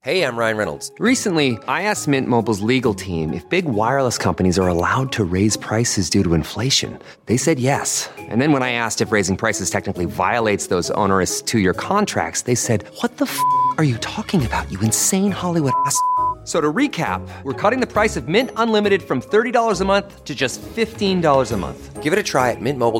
Hey, I'm Ryan Reynolds. Recently, I asked Mint Mobile's legal team if big wireless companies are allowed to raise prices due to inflation. They said yes. And then when I asked if raising prices technically violates those onerous two-year contracts, they said, "What the f*** are you talking about, you insane Hollywood ass?" So to recap, we're cutting the price of Mint Unlimited from $30 a month to just $15 a month. Give it a try at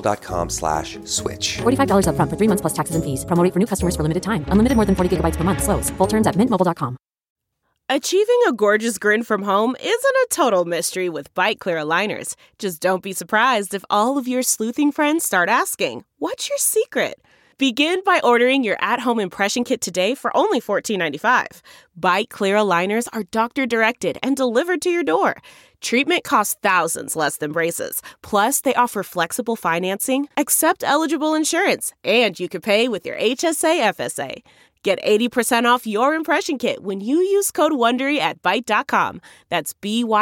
mintmobile.com/switch. $45 up front for 3 months plus taxes and fees. Promo rate for new customers for limited time. Unlimited more than 40 gigabytes per month. Slows full terms at mintmobile.com. Achieving a gorgeous grin from home isn't a total mystery with Byte Clear aligners. Just don't be surprised if all of your sleuthing friends start asking, "What's your secret?" Begin by ordering your at-home impression kit today for only $14.95. Byte Clear aligners are doctor-directed and delivered to your door. Treatment costs thousands less than braces. Plus, they offer flexible financing, accept eligible insurance, and you can pay with your HSA FSA. Get 80% off your impression kit when you use code WONDERY at Byte.com. That's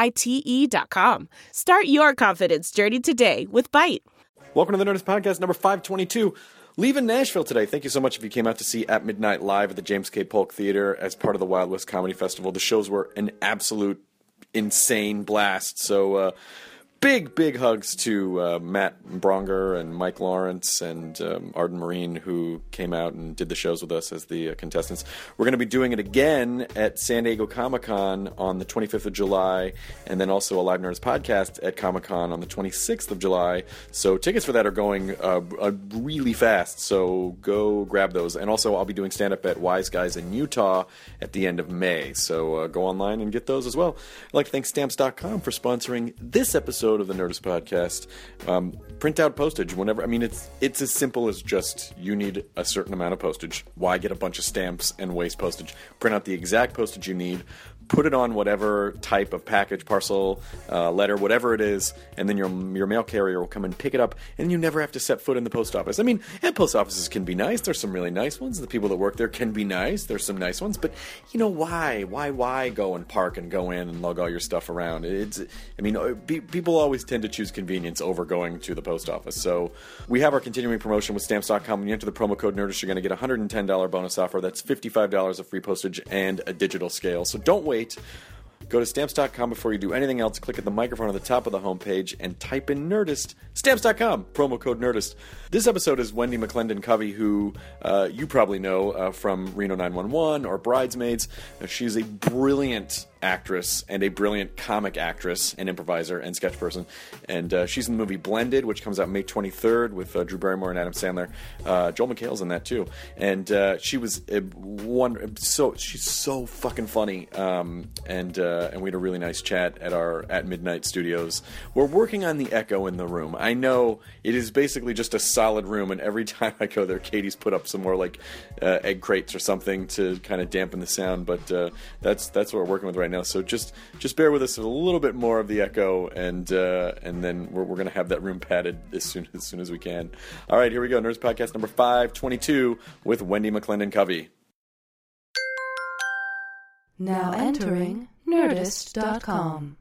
BYTE.com. Start your confidence journey today with Byte. Welcome to the Nerdist Podcast, number 522. Leaving Nashville today. Thank you so much if you came out to see At Midnight live at the James K. Polk Theater as part of the Wild West Comedy Festival. The shows were an absolute insane blast. So big hugs to Matt Bronger and Mike Lawrence and Arden Marine, who came out and did the shows with us as the contestants. We're going to be doing it again at San Diego Comic-Con on the 25th of July, and then also a Live Nerds podcast at Comic-Con on the 26th of July. So tickets for that are going really fast, so go grab those. And also I'll be doing stand-up at Wise Guys in Utah at the end of May, so go online and get those as well. I'd like to thank Stamps.com for sponsoring this episode of the Nerdist Podcast. Print out postage whenever. I mean, it's as simple as just you need a certain amount of postage. Why get a bunch of stamps and waste postage? Print out the exact postage you need, put it on whatever type of package, parcel, letter, whatever it is, and then your mail carrier will come and pick it up, and you never have to set foot in the post office. I mean, and post offices can be nice. There's some really nice ones. The people that work there can be nice. There's some nice ones, but you know, why go and park and go in and lug all your stuff around? People always tend to choose convenience over going to the post office. So we have our continuing promotion with Stamps.com. When you enter the promo code NERDIST, you're going to get a $110 bonus offer. That's $55 of free postage and a digital scale. So don't wait. Go to Stamps.com before you do anything else. Click at the microphone at the top of the homepage and type in Nerdist. Stamps.com, promo code Nerdist. This episode is Wendi McClendon-Covey, who you probably know from Reno 911 or Bridesmaids. She's a brilliant actress and a brilliant comic actress and improviser and sketch person. And she's in the movie Blended, which comes out May 23rd with Drew Barrymore and Adam Sandler. Joel McHale's in that too. And she was she's so fucking funny. And we had a really nice chat at our At Midnight studios. We're working on the echo in the room. I know it is basically just a solid room, and every time I go there, Katie's put up some more like egg crates or something to kind of dampen the sound. But that's what we're working with right now. So just bear with us a little bit more of the echo, and then we're going to have that room padded as soon as we can. All right, here we go. Nerds Podcast number 522 with Wendi McClendon-Covey. Now entering Nerdist.com.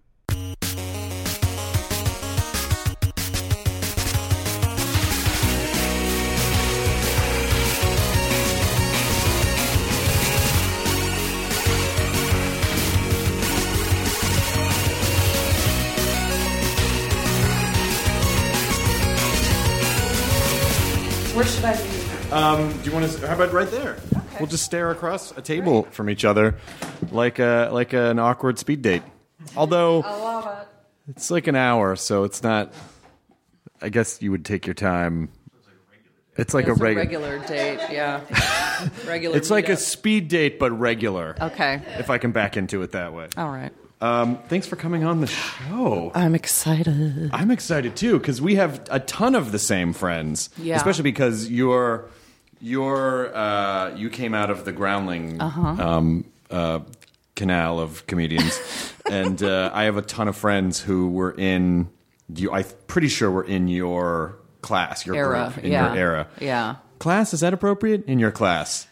Where should I be? Do you want to? How about right there? Okay. We'll just stare across a table from each other, like an awkward speed date. Although I love it. it's like an hour, so it's not. I guess you would take your time. It's like It's a regular date, yeah. Regular. It's like a meetup. speed date, but regular. Okay. If I can back into it that way. All right. Thanks for coming on the show. I'm excited. I'm excited too because we have a ton of the same friends. Yeah. Especially because you came out of the Groundling canal of comedians, and I have a ton of friends who were in. I'm pretty sure we're in your class, your Era, group, in yeah. your era. Yeah. Class, is that appropriate? In your class?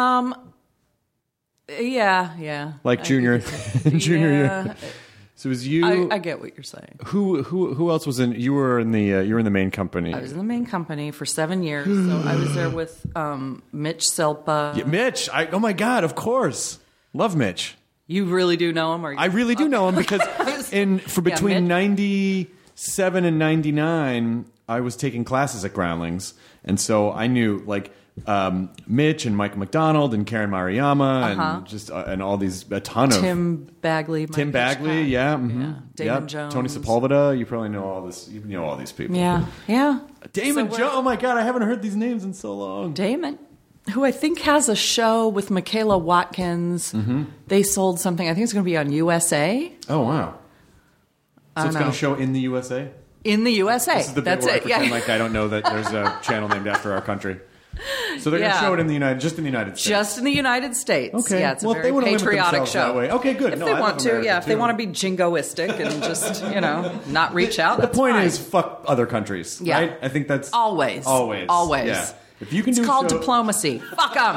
Yeah. Like junior year. Yeah. So it was you. I get what you're saying. Who else was in? You were in the main company. I was in the main company for 7 years, so I was there with Mitch Selpa. Yeah, Mitch. Oh my God! Of course. Love Mitch. You really do know him? Or I really do know him because between Mitch. 97 and 99, I was taking classes at Groundlings. And so I knew Mitch and Mike McDonald and Karen Mariyama and just and all these, a ton of... Tim Bagley. Tim Bagley, yeah. Mm-hmm. Yeah. Damon Jones. Tony Sepulveda. You probably know all this. You know all these people. Yeah. Yeah. Damon Jones. Oh my God, I haven't heard these names in so long. Damon, who I think has a show with Michaela Watkins. Mm-hmm. They sold something. I think it's going to be on USA. Oh, wow. So it's going to show in the USA? In the USA. This is the bit where I pretend like I don't know that there's a channel named after our country. So they're going to show it in the United States. Just in the United States. Okay. Yeah, it's well, a if they very want to limit patriotic themselves show. that way. Okay, good. If No, they I want love to, America, if they too. want to be jingoistic and just, not reach out. The that's point fine. is, fuck other countries, Yeah. right? I think that's... Always. Yeah. If you can It's do called show- diplomacy. Fuck them.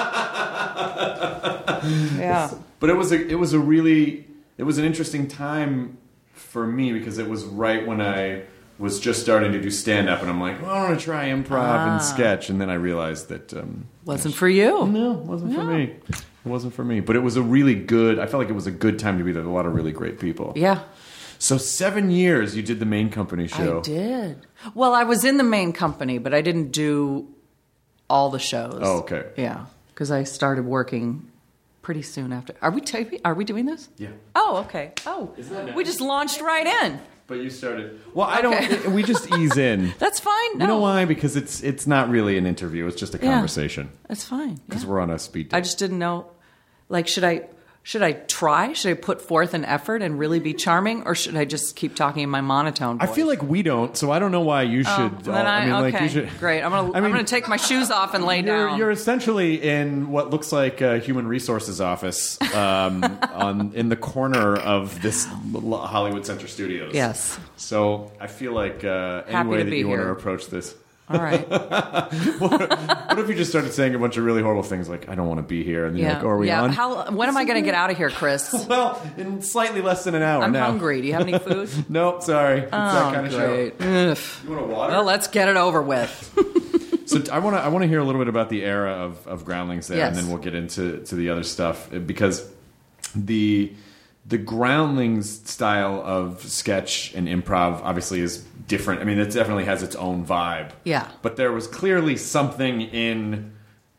Yeah. But it was an interesting time for me because it was right when I was just starting to do stand-up, and I'm like, well, I want to try improv and sketch, and then I realized that... Wasn't for you. No, it wasn't for me. It wasn't for me. But it was a really good... I felt like it was a good time to be there with a lot of really great people. Yeah. So 7 years you did the main company show. I did. Well, I was in the main company, but I didn't do all the shows. Oh, okay. Yeah, because I started working pretty soon after. Are we taping? Are we doing this? Yeah. Oh, okay. Oh, we just launched right in. But you started... Well, I don't... We just ease in. That's fine. No. You know why? Because it's not really an interview. It's just a conversation. That's fine. Because Yeah. we're on a speed date. I just didn't know. Like, should I try? Should I put forth an effort and really be charming, or should I just keep talking in my monotone voice? I feel like we don't, so I don't know why you should. Then like you should. Great. I'm gonna take my shoes off and lay down. You're essentially in what looks like a human resources office in the corner of this Hollywood Center Studios. Yes. So I feel like any way to that be you want to here. approach this. All right. What if you just started saying a bunch of really horrible things like, I don't want to be here, and you're like, oh, are we on? When am I going to get out of here, Chris? Well, in slightly less than an hour I'm now. hungry. Do you have any food? Nope, sorry. It's that kind of great. show. Ugh. You want a water? Well, let's get it over with. So I want to hear a little bit about the era of Groundlings there, Yes. and then we'll get into the other stuff because the Groundlings style of sketch and improv obviously is different. I mean, it definitely has its own vibe. Yeah. But there was clearly something in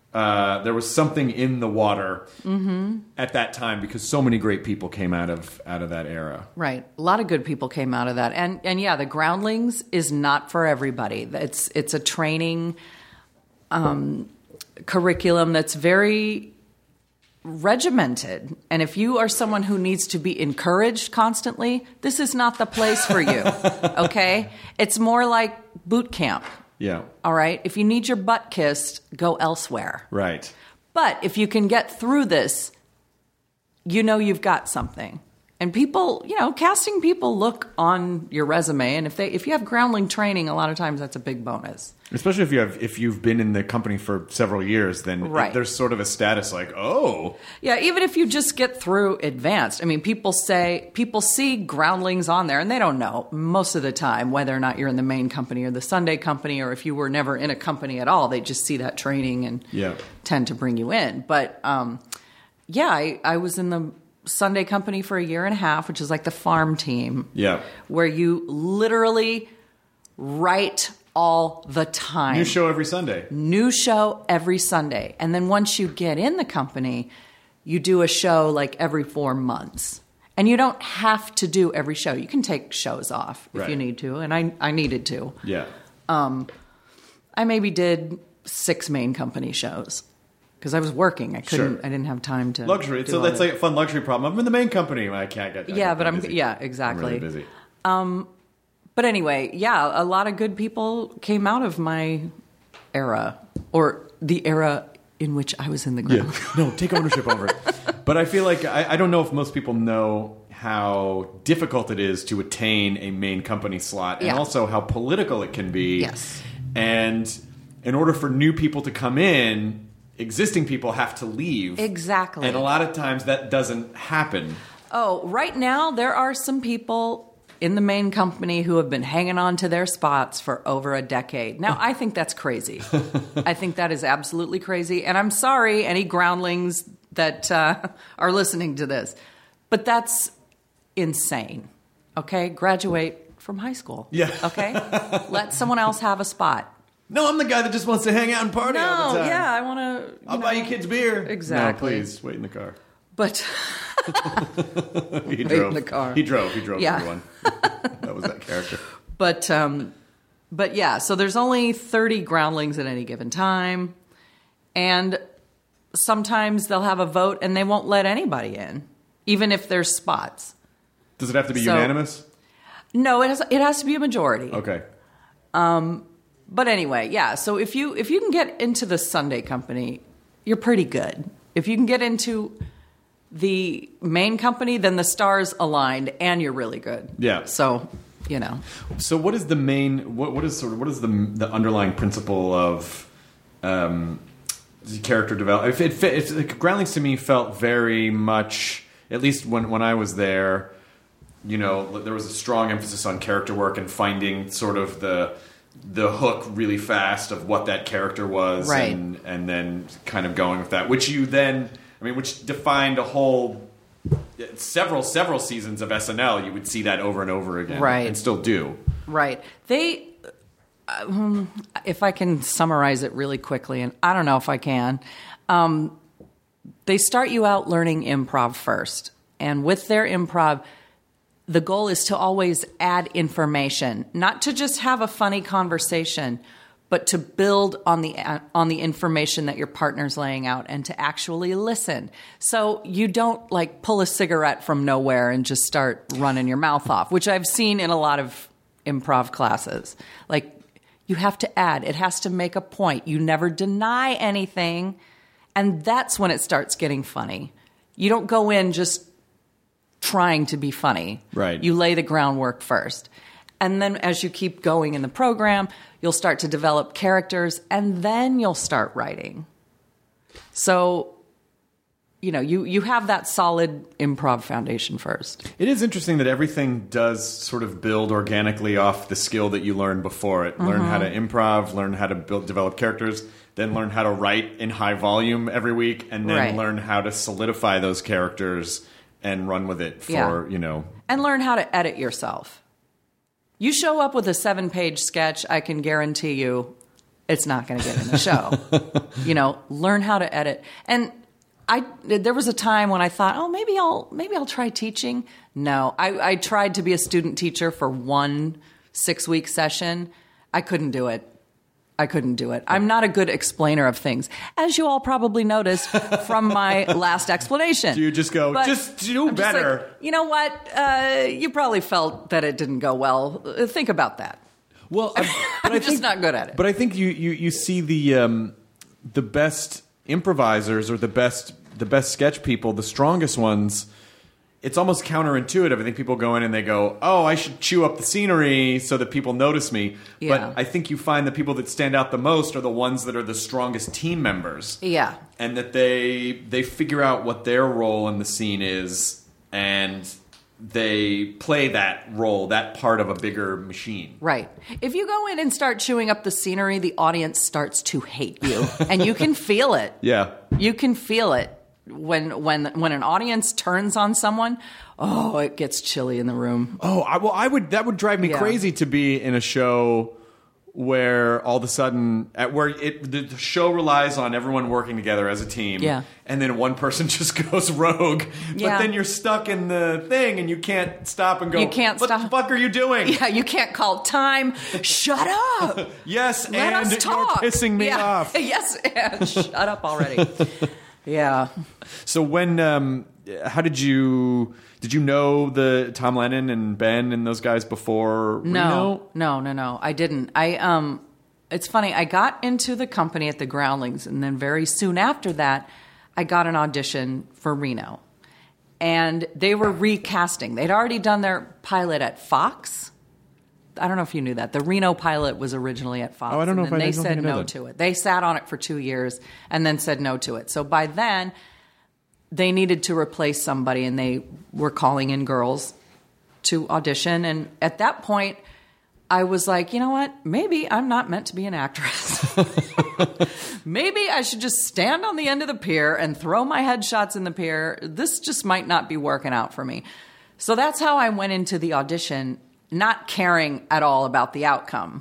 the water at that time because so many great people came out of that era. Right. A lot of good people came out of that. And yeah, the Groundlings is not for everybody. It's a training curriculum that's very regimented. And if you are someone who needs to be encouraged constantly, this is not the place for you. Okay? It's more like boot camp. Yeah. All right? If you need your butt kissed, go elsewhere. Right. But if you can get through this, you know you've got something. And people, casting people look on your resume, and if you have groundling training, a lot of times that's a big bonus. Especially if you've been in the company for several years, then Right. there's sort of a status like, oh. Yeah, even if you just get through advanced. I mean, people see groundlings on there, and they don't know most of the time whether or not you're in the main company or the Sunday company, or if you were never in a company at all. They just see that training and tend to bring you in. But I was in the Sunday company for a year and a half, which is like the farm team. Yeah. Where you literally write all the time. New show every Sunday. New show every Sunday. And then once you get in the company, you do a show like every 4 months. And you don't have to do every show. You can take shows off if you need to. And I needed to. Yeah. I maybe did 6 main company shows. Because I was working. I didn't have time to. Luxury. So that's like a fun luxury problem. I'm in the main company. I can't get. Exactly. I'm really busy. But anyway, a lot of good people came out of my era, or the era in which I was in the ground. Yeah. No, take ownership over it. But I feel like I don't know if most people know how difficult it is to attain a main company slot, and also how political it can be. Yes. And in order for new people to come in, existing people have to leave. Exactly. And a lot of times that doesn't happen. Oh, right now there are some people in the main company who have been hanging on to their spots for over a decade. Now, I think that's crazy. I think that is absolutely crazy. And I'm sorry, any groundlings that are listening to this. But that's insane. Okay? Graduate from high school. Yeah. Okay? Let someone else have a spot. No, I'm the guy that just wants to hang out and party all the time. Yeah, I want to. I'll buy you kids beer. Exactly. No, please, wait in the car. But He wait drove. in the car. He drove. Yeah. Everyone. That was that character. But yeah, so there's only 30 groundlings at any given time. And sometimes they'll have a vote and they won't let anybody in, even if there's spots. Does it have to be So- unanimous? No, it has to be a majority. Okay. But anyway, yeah. So if you can get into the Sunday company, you're pretty good. If you can get into the main company, then the stars aligned and you're really good. Yeah. So, So what is the main? What is the underlying principle of character development? If like, Groundlings to me felt very much, at least when I was there, there was a strong emphasis on character work and finding sort of the hook really fast of what that character was, right. and then kind of going with that, which defined a whole several seasons of SNL. You would see that over and over again, right, and still do. Right. They, if I can summarize it really quickly, and I don't know if I can, they start you out learning improv first, and with their improv, the goal is to always add information, not to just have a funny conversation, but to build on the information that your partner's laying out and to actually listen. So you don't like pull a cigarette from nowhere and just start running your mouth off, which I've seen in a lot of improv classes. Like, you have to add. It has to make a point. You never deny anything, and that's when it starts getting funny. You don't go in just trying to be funny. Right. You lay the groundwork first. And then as you keep going in the program, you'll start to develop characters, and then you'll start writing. So, you have that solid improv foundation first. It is interesting that everything does sort of build organically off the skill that you learned before it. Learn how to improv, learn how to develop characters, then learn how to write in high volume every week, and then learn how to solidify those characters and run with it for, And learn how to edit yourself. You show up with a 7-page sketch, I can guarantee you it's not going to get in the show. Learn how to edit. And there was a time when I thought, maybe I'll try teaching. No, I tried to be a student teacher for one 6-week session. I couldn't do it. I'm not a good explainer of things, as you all probably noticed from my last explanation. Do you just go, just do better? Like, you know what? You probably felt that it didn't go well. Think about that. Well, I'm just not good at it. But I think you see the best improvisers or the best sketch people, the strongest ones. It's almost counterintuitive. I think people go in and they go, I should chew up the scenery so that people notice me. Yeah. But I think you find the people that stand out the most are the ones that are the strongest team members. Yeah. And that they figure out what their role in the scene is, and they play that role, that part of a bigger machine. Right. If you go in and start chewing up the scenery, the audience starts to hate you. And you can feel it. Yeah. You can feel it. When an audience turns on someone, it gets chilly in the room. That would drive me crazy to be in a show where all of a sudden, the show relies on everyone working together as a team, and then one person just goes rogue. But then you're stuck in the thing, and you can't stop and go, you can't what stop. the fuck are you doing? Yeah, you can't call time. Shut up. Yes, Let and us talk. You're pissing me off. Yes, and shut up already. Yeah. So when, how did you know the Tom Lennon and Ben and those guys before Reno? No. I didn't. It's funny. I got into the company at the Groundlings, and then very soon after that, I got an audition for Reno. And they were recasting. They'd already done their pilot at Fox. I don't know if you knew that. The Reno pilot was originally at Fox. Oh, I don't know if I They don't said think I know no that. to it. They sat on it for 2 years and then said no to it. So by then, they needed to replace somebody, and they were calling in girls to audition. And at that point, I was like, you know what? Maybe I'm not meant to be an actress. Maybe I should just stand on the end of the pier and throw my headshots in the pier. This just might not be working out for me. So that's how I went into the audition, not caring at all about the outcome.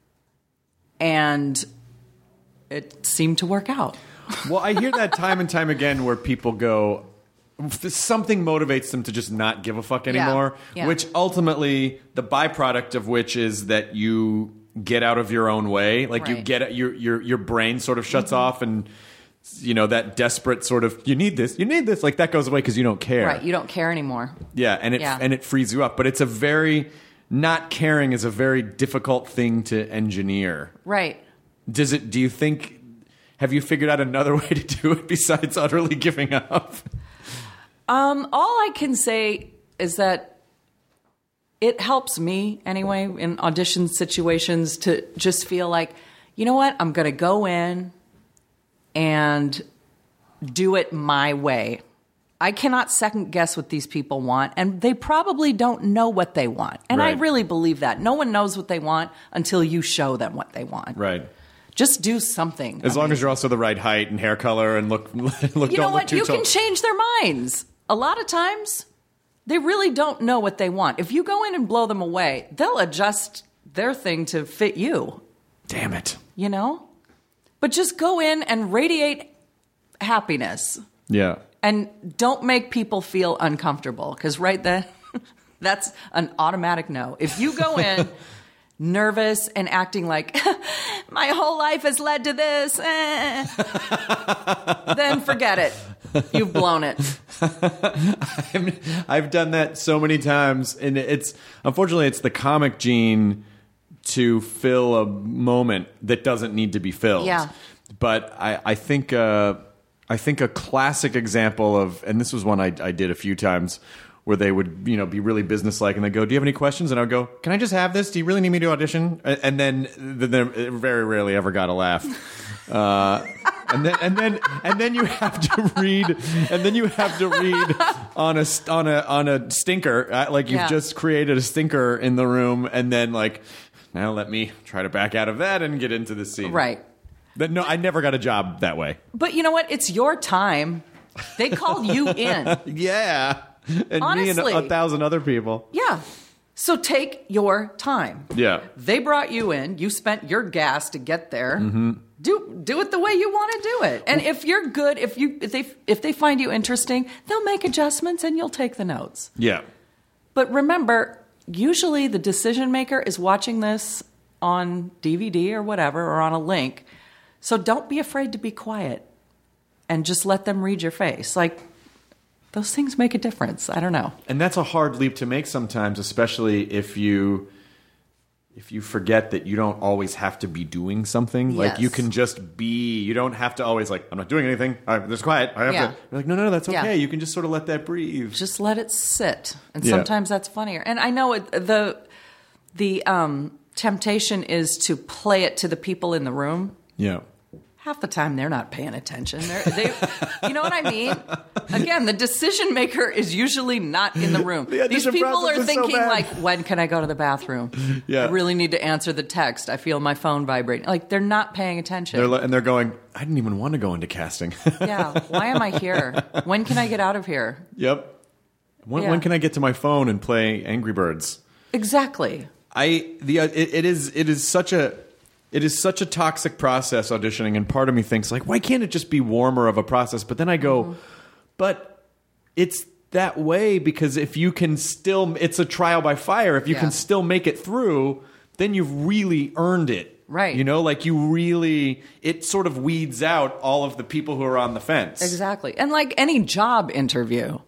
And it seemed to work out. Well, I hear that time and time again where people go, something motivates them to just not give a fuck anymore, which ultimately the byproduct of which is that you get out of your own way. Like you get your brain sort of shuts off, and you know, that desperate sort of you need this, like that goes away because you don't care. Right, you don't care anymore. Yeah, and it frees you up. But it's a very not caring is a very difficult thing to engineer. Right. Do you think have you figured out another way to do it besides utterly giving up? All I can say is that it helps me anyway in audition situations to just feel like, you know what, I'm going to go in and do it my way. I cannot second guess what these people want, and they probably don't know what they want. And I really believe that. No one knows what they want until you show them what they want. Right. Just do something. As long as you're also the right height and hair color and look you know don't what? look too You tall. can change their minds. A lot of times, they really don't know what they want. If you go in and blow them away, they'll adjust their thing to fit you. Damn it. You know? But just go in and radiate happiness. Yeah. And don't make people feel uncomfortable. Because right then, that's an automatic no. If you go in nervous and acting like, my whole life has led to this, then forget it. You've blown it. I've done that so many times, and unfortunately it's the comic gene to fill a moment that doesn't need to be filled. Yeah. But I think a classic example of, and this was one I did a few times, where they would, be really businesslike, and they go, "Do you have any questions?" And I would go, "Can I just have this? Do you really need me to audition?" And then it very rarely ever got a laugh. And then you have to read, on a stinker, like you've just created a stinker in the room, and then like, now let me try to back out of that and get into the scene. Right. But no, I never got a job that way. But you know what? It's your time. They called you in. Yeah. And honestly, me and 1,000 other people. Yeah. So take your time. Yeah. They brought you in. You spent your gas to get there. Mm-hmm. Do it the way you want to do it. And if you're good, if they find you interesting, they'll make adjustments and you'll take the notes. Yeah. But remember, usually the decision maker is watching this on DVD or whatever, or on a link. So don't be afraid to be quiet and just let them read your face. Like, those things make a difference. I don't know. And that's a hard leap to make sometimes, especially if you forget that you don't always have to be doing something. Yes. Like, you can just be. You don't have to always, like, I'm not doing anything. There's quiet. I have to. You're like, no, that's okay. You can just sort of let that breathe. Just let it sit. And sometimes that's funnier. And I know the temptation is to play it to the people in the room. Yeah. Half the time they're not paying attention. You know what I mean? Again, the decision maker is usually not in the room. These people are thinking like, when can I go to the bathroom? Yeah. I really need to answer the text. I feel my phone vibrating. Like, they're not paying attention. They're going, I didn't even want to go into casting. Yeah. Why am I here? When can I get out of here? Yep. When can I get to my phone and play Angry Birds? Exactly. It is such a toxic process, auditioning, and part of me thinks, like, why can't it just be warmer of a process? But then I go, but it's that way because if you can still, it's a trial by fire. If you can still make it through, then you've really earned it. Right. Like it sort of weeds out all of the people who are on the fence. Exactly. And like any job interviews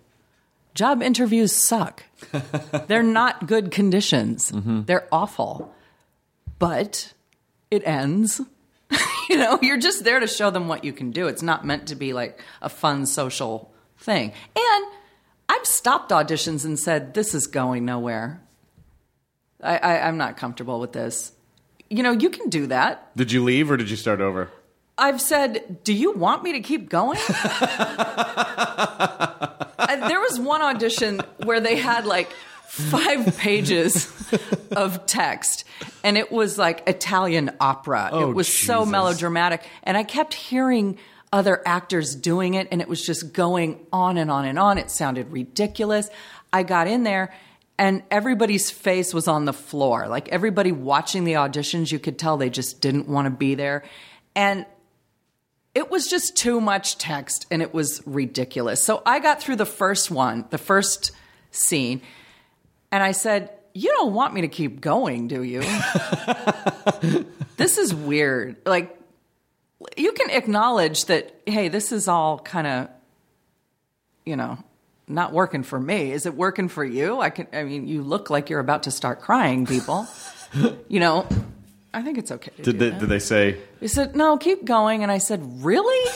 suck. They're not good conditions. Mm-hmm. They're awful. But it ends. You're just there to show them what you can do. It's not meant to be like a fun social thing. And I've stopped auditions and said, this is going nowhere. I'm not comfortable with this. You can do that. Did you leave or did you start over? I've said, do you want me to keep going? There was one audition where they had like 5 pages of text, and it was like Italian opera. Oh, it was so Jesus. melodramatic, and I kept hearing other actors doing it, and it was just going on and on and on. It sounded ridiculous. I got in there, and everybody's face was on the floor. Like everybody watching the auditions, you could tell they just didn't want to be there. And it was just too much text, and it was ridiculous. So I got through the first scene, and I said, "You don't want me to keep going, do you?" This is weird. Like, you can acknowledge that, hey, this is all kind of, not working for me. Is it working for you? I mean, you look like you're about to start crying, people. I think it's okay to do that. Did they say? They said, "No, keep going." And I said, "Really?"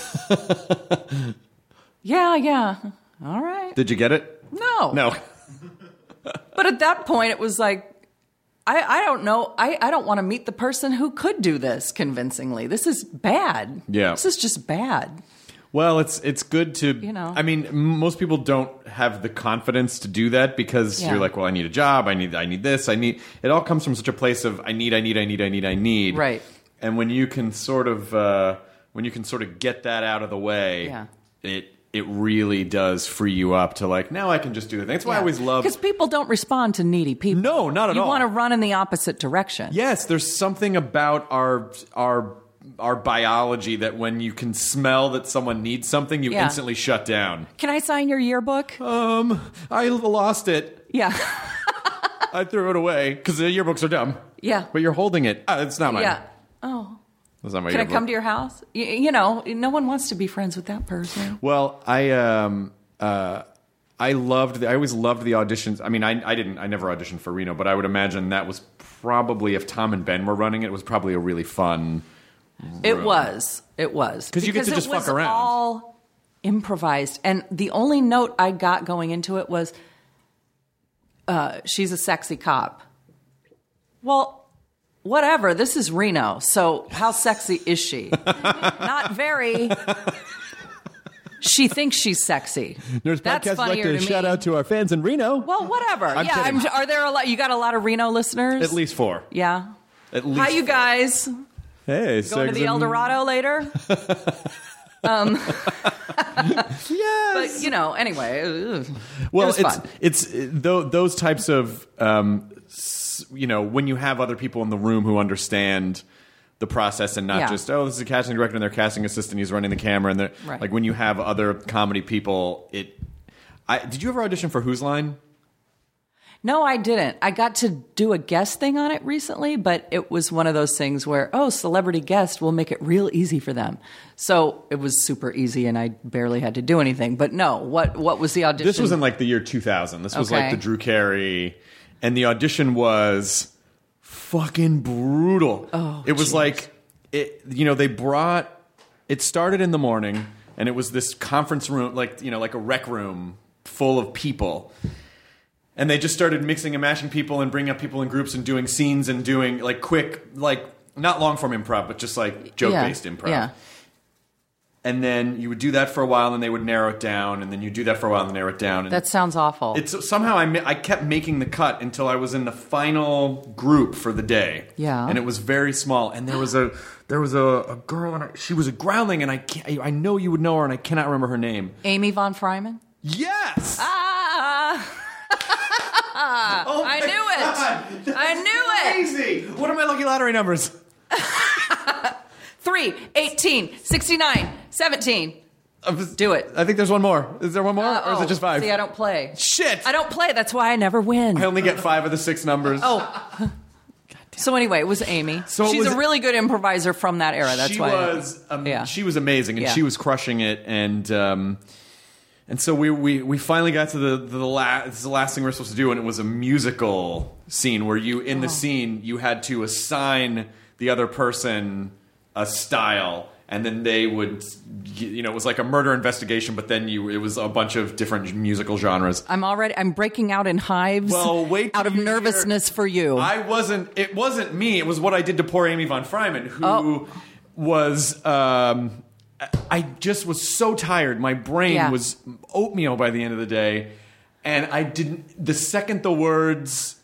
Yeah. All right. Did you get it? No. But at that point, it was like, I don't know. I don't want to meet the person who could do this convincingly. This is bad. Yeah. This is just bad. Well, it's good to, I mean, most people don't have the confidence to do that because you're like, well, I need a job. I need this. It all comes from such a place of I need. Right. And when you can sort of get that out of the way, it really does free you up to like, now I can just do the thing. That's why I always love. Because people don't respond to needy people. No, not at all. You want to run in the opposite direction. Yes, there's something about our biology that when you can smell that someone needs something, you instantly shut down. Can I sign your yearbook? I lost it. Yeah. I threw it away because the yearbooks are dumb. Yeah. But you're holding it. It's not mine. Yeah. Oh. That's not my Can yearbook. I come to your house? No one wants to be friends with that person. Well, I always loved the auditions. I mean, I never auditioned for Reno, but I would imagine that was probably, if Tom and Ben were running it, was probably a really fun room. It was. Because you get to just fuck around. It was all improvised. And the only note I got going into it was, she's a sexy cop. Well, whatever. This is Reno. So how sexy is she? Not very. She thinks she's sexy. Nerdist That's Podcast would like funnier to to shout me. out to our fans in Reno. Well, whatever. I'm kidding. Are there a lot? You got a lot of Reno listeners? At least 4. Yeah. At least Hi, you 4. guys. Hey, Going to the El Dorado later? Yes. But, anyway. Well, it was fun. it's those types of, when you have other people in the room who understand the process and not just, this is a casting director and their casting assistant, he's running the camera. And right. Like when you have other comedy people, did you ever audition for Whose Line? No, I didn't. I got to do a guest thing on it recently, but it was one of those things where, celebrity guest, will make it real easy for them. So it was super easy, and I barely had to do anything. But no, what was the audition? This was in like the year 2000. This was like the Drew Carey, and the audition was fucking brutal. Oh, it was like they brought. It started in the morning, and it was this conference room, like a rec room full of people. And they just started mixing and mashing people and bringing up people in groups and doing scenes and doing like quick, like not long form improv, but just like joke based improv. Yeah. And then you would do that for a while, and then they would narrow it down, and then you do that for a while and narrow it down. And that sounds awful. It's somehow I kept making the cut until I was in the final group for the day. Yeah. And it was very small, and there was a girl, and she was a groundling, and I know you would know her, and I cannot remember her name. Amy Von Fryman? Yes. Oh I knew it. I knew it. Amazing. What are my lucky lottery numbers? 3, 18, 69, 17. Do it. I think there's one more. Is there one more? Or is it just 5? See, I don't play. Shit. I don't play. That's why I never win. I only get 5 of the 6 numbers. Oh. So anyway, it was Amy. So she's a really good improviser from that era. That's why. She was amazing, and she was crushing it. And so we finally got to the last thing we were supposed to do, and it was a musical scene where in the scene you had to assign the other person a style, and then they would, it was like a murder investigation, but then it was a bunch of different musical genres. I'm breaking out in hives. Well, wait till out of nervousness for you. It wasn't me. It was what I did to poor Amy Von Fryman, who was. I just was so tired. My brain was oatmeal by the end of the day. and I didn't. The second the words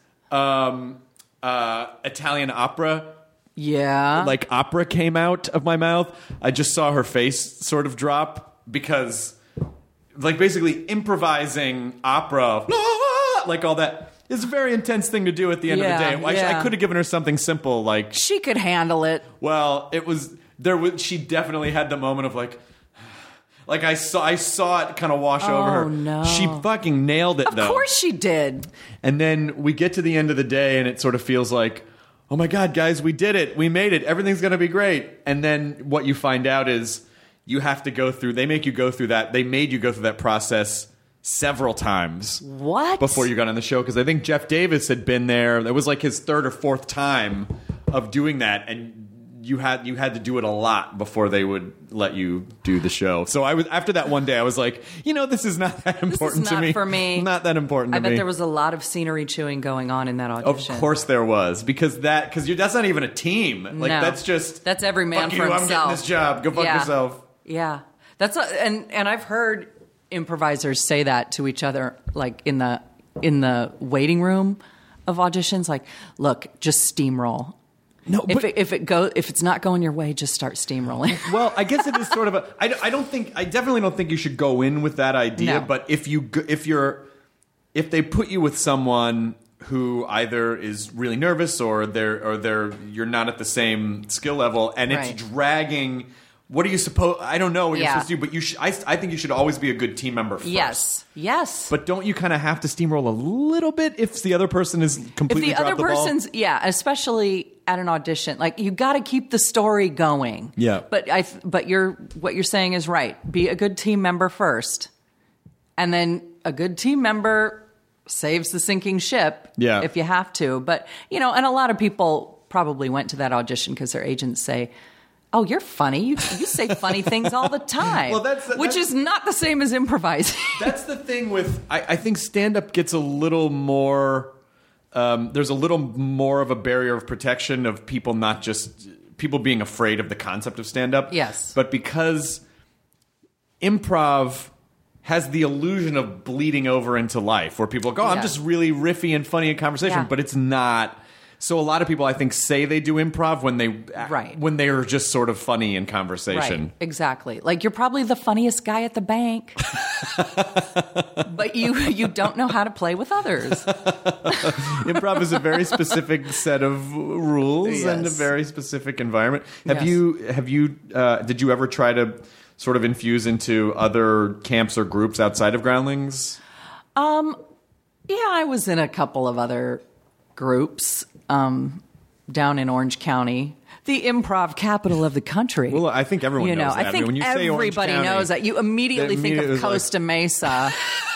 Italian opera, like opera, came out of my mouth, I just saw her face sort of drop, because like basically improvising opera, like all that, is a very intense thing to do at the end of the day. I could have given her something simple, like she could handle it. Well, it was there. She definitely had the moment of like I saw it kind of wash over her. No. She fucking nailed it, though. Of course she did. And then we get to the end of the day, and it sort of feels like, oh my God, guys, we did it. We made it. Everything's going to be great. And then what you find out is you have to go through, they make you go through that. They made you go through that process several times. What? Before you got on the show. Because I think Jeff Davis had been there. It was like his third or fourth time of doing that. And you had to do it a lot before they would let you do the show. So after that one day, I was like, this is not that important to me. This is not for me. Not that important to me. I bet there was a lot of scenery chewing going on in that audition. Of course there was, because that's not even a team. Like No. that's every man fuck for you, himself. I'm getting this job. Go fuck yourself. Yeah, and I've heard improvisers say that to each other, like in the waiting room of auditions. Like, look, just steamroll. No, if it's not going your way, just start steamrolling. Well, I guess it is sort of a. I definitely don't think you should go in with that idea. No. But if they put you with someone who either is really nervous or you're not at the same skill level, and it's Right. dragging. What are you supposed? I don't know what you're supposed to do, but I think you should always be a good team member first. Yes. But don't you kind of have to steamroll a little bit if the other person is completely dropped the ball? Especially at an audition, like you got to keep the story going. Yeah. But what you're saying is right. Be a good team member first, and then a good team member saves the sinking ship. Yeah. If you have to, but and a lot of people probably went to that audition because their agents say, "Oh, you're funny. You say funny things all the time." Well, which is not the same as improvising. That's the thing with I think stand-up gets a little more. There's a little more of a barrier of protection of people not just people being afraid of the concept of stand-up. Yes, but because improv has the illusion of bleeding over into life, where people go, "I'm just really riffy and funny in conversation," but it's not. So a lot of people, I think, say they do improv when they are just sort of funny in conversation. Right, exactly. Like you're probably the funniest guy at the bank, but you don't know how to play with others. Improv is a very specific set of rules and a very specific environment. Did you ever try to sort of infuse into other camps or groups outside of Groundlings? Yeah, I was in a couple of other groups down in Orange County, the improv capital of the country. Well, I think everyone knows that. I think when you say Orange everybody County, knows that. You immediately think of Costa Mesa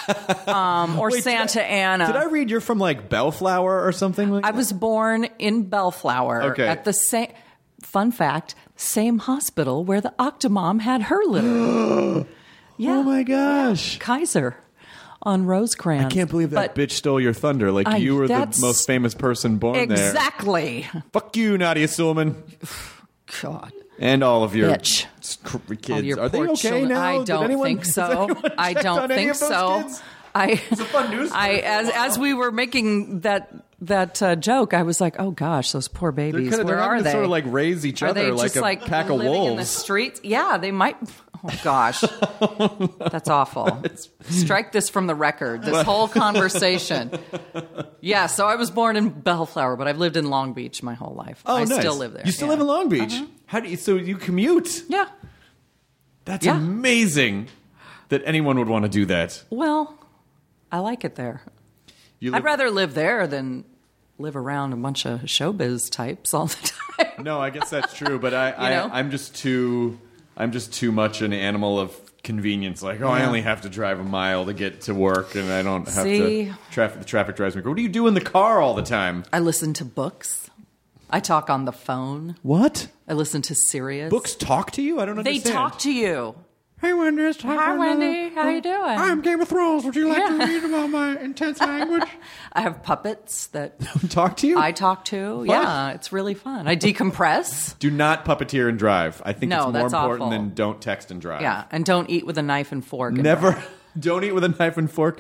or Wait, Santa Ana. Did I read you're from like Bellflower or something like that? I was born in Bellflower at the same, fun fact, same hospital where the Octomom had her litter. Oh my gosh. Kaiser. On Rosecrans. I can't believe that bitch stole your thunder. Like you were the most famous person born there. Exactly. Fuck you, Nadia Suleman. God. And all of your bitch. Kids. Are they okay children. now? I don't think so. I don't think so. It's a fun news story. As we were making that joke, I was like, oh gosh, those poor babies. Where are they? Sort of like raise each other like a pack of wolves in the streets. Yeah, they might. Oh gosh, that's awful. Strike this from the record. This whole conversation. Yeah, so I was born in Bellflower, but I've lived in Long Beach my whole life. Oh, I nice. still live there. You still live in Long Beach? How do you? So you commute? Yeah. That's amazing. That anyone would want to do that. Well, I like it there. I'd rather live there than live around a bunch of showbiz types all the time. No, I guess that's true, but I'm just too much an animal of convenience. Like, I only have to drive a mile to get to work, and I don't have to. The traffic drives me. What do you do in the car all the time? I listen to books. I talk on the phone. What? I listen to Sirius. Books talk to you? I don't understand. They talk to you. Hey, Wendy. Hi, Wendy. How you doing? I'm Game of Thrones. Would you like to read about my intense language? I have puppets that talk to you. I talk to. What? Yeah, it's really fun. I decompress. Do not puppeteer and drive. I think it's more that's important awful. than don't text and drive. Yeah, and don't eat with a knife and fork. Never. Don't eat with a knife and fork.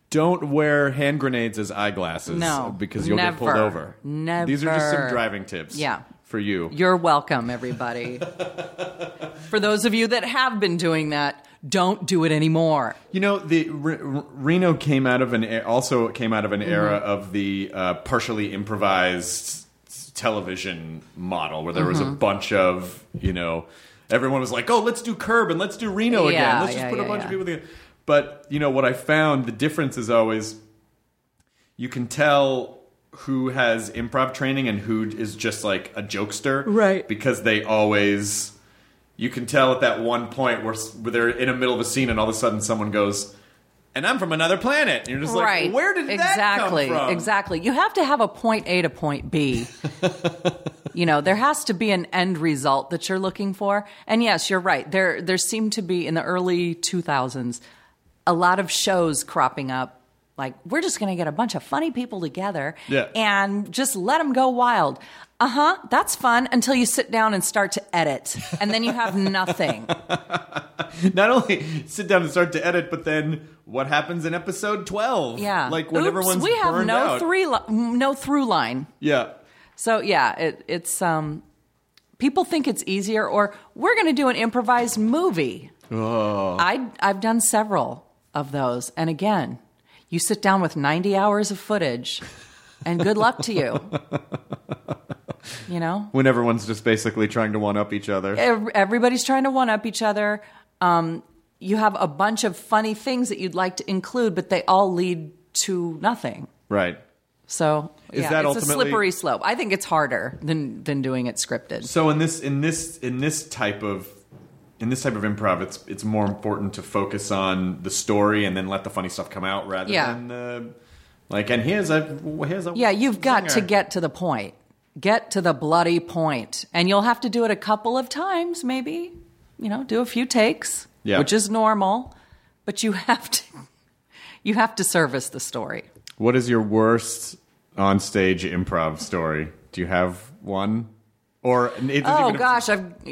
Don't wear hand grenades as eyeglasses. No, because you'll get pulled over. Never. These are just some driving tips. Yeah. For you. You're welcome, everybody. For those of you that have been doing that, don't do it anymore. You know, the Reno came out of an era of the partially improvised television model, where there was a bunch of, everyone was like, "Oh, let's do Curb and let's do Reno again. Let's just put a bunch of people together." But what I found, the difference is always you can tell who has improv training and who is just like a jokester, right? Because they always. You can tell at that one point where they're in the middle of a scene and all of a sudden someone goes, "And I'm from another planet." And you're just like, where did that come from? Exactly. You have to have a point A to point B. There has to be an end result that you're looking for. And yes, you're right. There seemed to be, in the early 2000s, a lot of shows cropping up. Like, we're just going to get a bunch of funny people together and just let them go wild. That's fun until you sit down and start to edit. And then you have nothing. Not only sit down and start to edit, but then what happens in episode 12? Yeah. Like when everyone's we have burned out. no through line. Yeah. So, yeah, it's people think it's easier, or we're going to do an improvised movie. Oh. I've done several of those. And again, you sit down with 90 hours of footage, and good luck to you. When everyone's just basically trying to one-up each other. Everybody's trying to one-up each other. You have a bunch of funny things that you'd like to include, but they all lead to nothing. Right. So Is yeah, that it's ultimately... a slippery slope. I think it's harder than doing it scripted. So in this type of improv, it's more important to focus on the story and then let the funny stuff come out rather than and here's a you've got to get to the point. Get to the bloody point. And you'll have to do it a couple of times, maybe. Do a few takes, which is normal. But you have to service the story. What is your worst on-stage improv story? Do you have one? Or gosh,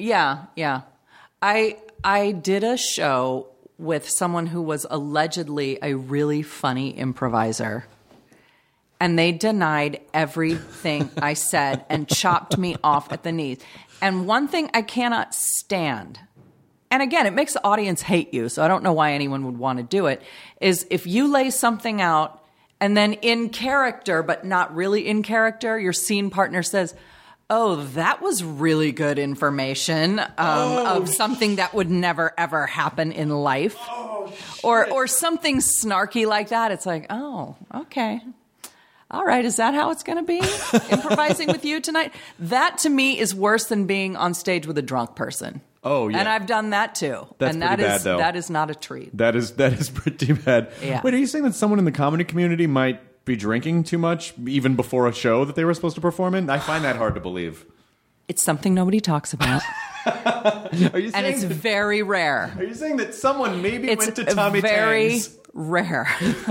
I did a show with someone who was allegedly a really funny improviser. And they denied everything I said and chopped me off at the knees. And one thing I cannot stand, and again, it makes the audience hate you, so I don't know why anyone would want to do it, is if you lay something out and then in character, but not really in character, your scene partner says, "Oh, that was really good information of something that would never, ever happen in life." Or something snarky like that. It's like, oh, okay. All right, is that how it's going to be? Improvising with you tonight? That, to me, is worse than being on stage with a drunk person. Oh, yeah. And I've done that, too. That's pretty bad, though. That is not a treat. That is pretty bad. Yeah. Wait, are you saying that someone in the comedy community might be drinking too much even before a show that they were supposed to perform in? I find that hard to believe. It's something nobody talks about. Are you saying and it's very rare. Are you saying that someone maybe went to Tommy very Tang's? Rare.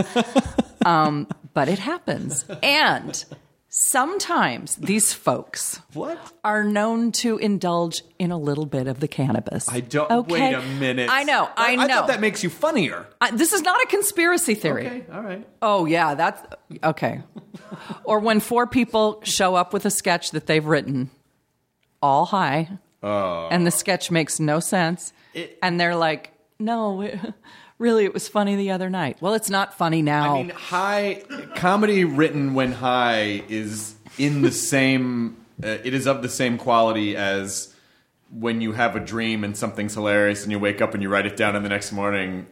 But it happens. And sometimes these folks are known to indulge in a little bit of the cannabis. I don't. Okay? Wait a minute. I know. I thought that makes you funnier. This is not a conspiracy theory. Okay, all right. Oh, yeah, that's okay. Or when 4 people show up with a sketch that they've written, all high, and the sketch makes no sense, and they're like, "No, really, it was funny the other night." Well, it's not funny now. I mean, high comedy written when high is in the same. It is of the same quality as when you have a dream and something's hilarious, and you wake up and you write it down, and the next morning,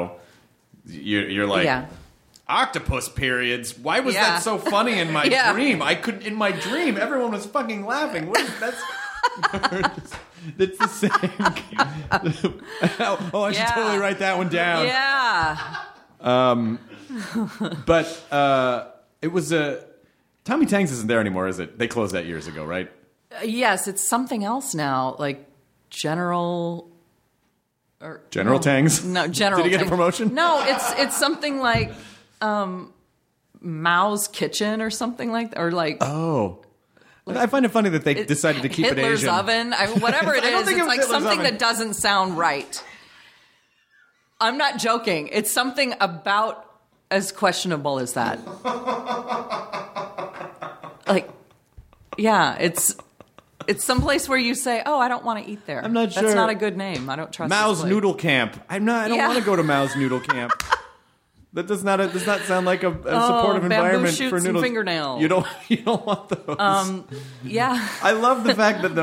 you're like, octopus periods. Why was that so funny in my dream? In my dream, everyone was fucking laughing. What is that's? It's the same. I should totally write that one down. Yeah. But it was Tommy Tang's isn't there anymore, is it? They closed that years ago, right? Yes, it's something else now, like General Tang's? No, General. Did he get a promotion? No, it's something like Mao's Kitchen or something like that, or like. Oh. I find it funny that they decided to keep Hitler's it Asian. Oven, whatever it is. It's like something that doesn't sound right. I'm not joking. It's something about as questionable as that. Like, yeah, it's someplace where you say, "Oh, I don't want to eat there." I'm not sure. That's not a good name. I don't trust Mao's this place. Noodle Camp. I don't want to go to Mao's Noodle Camp. That does not sound like a supportive environment shoots for noodles. and fingernails. You don't want those. Yeah. I love the fact that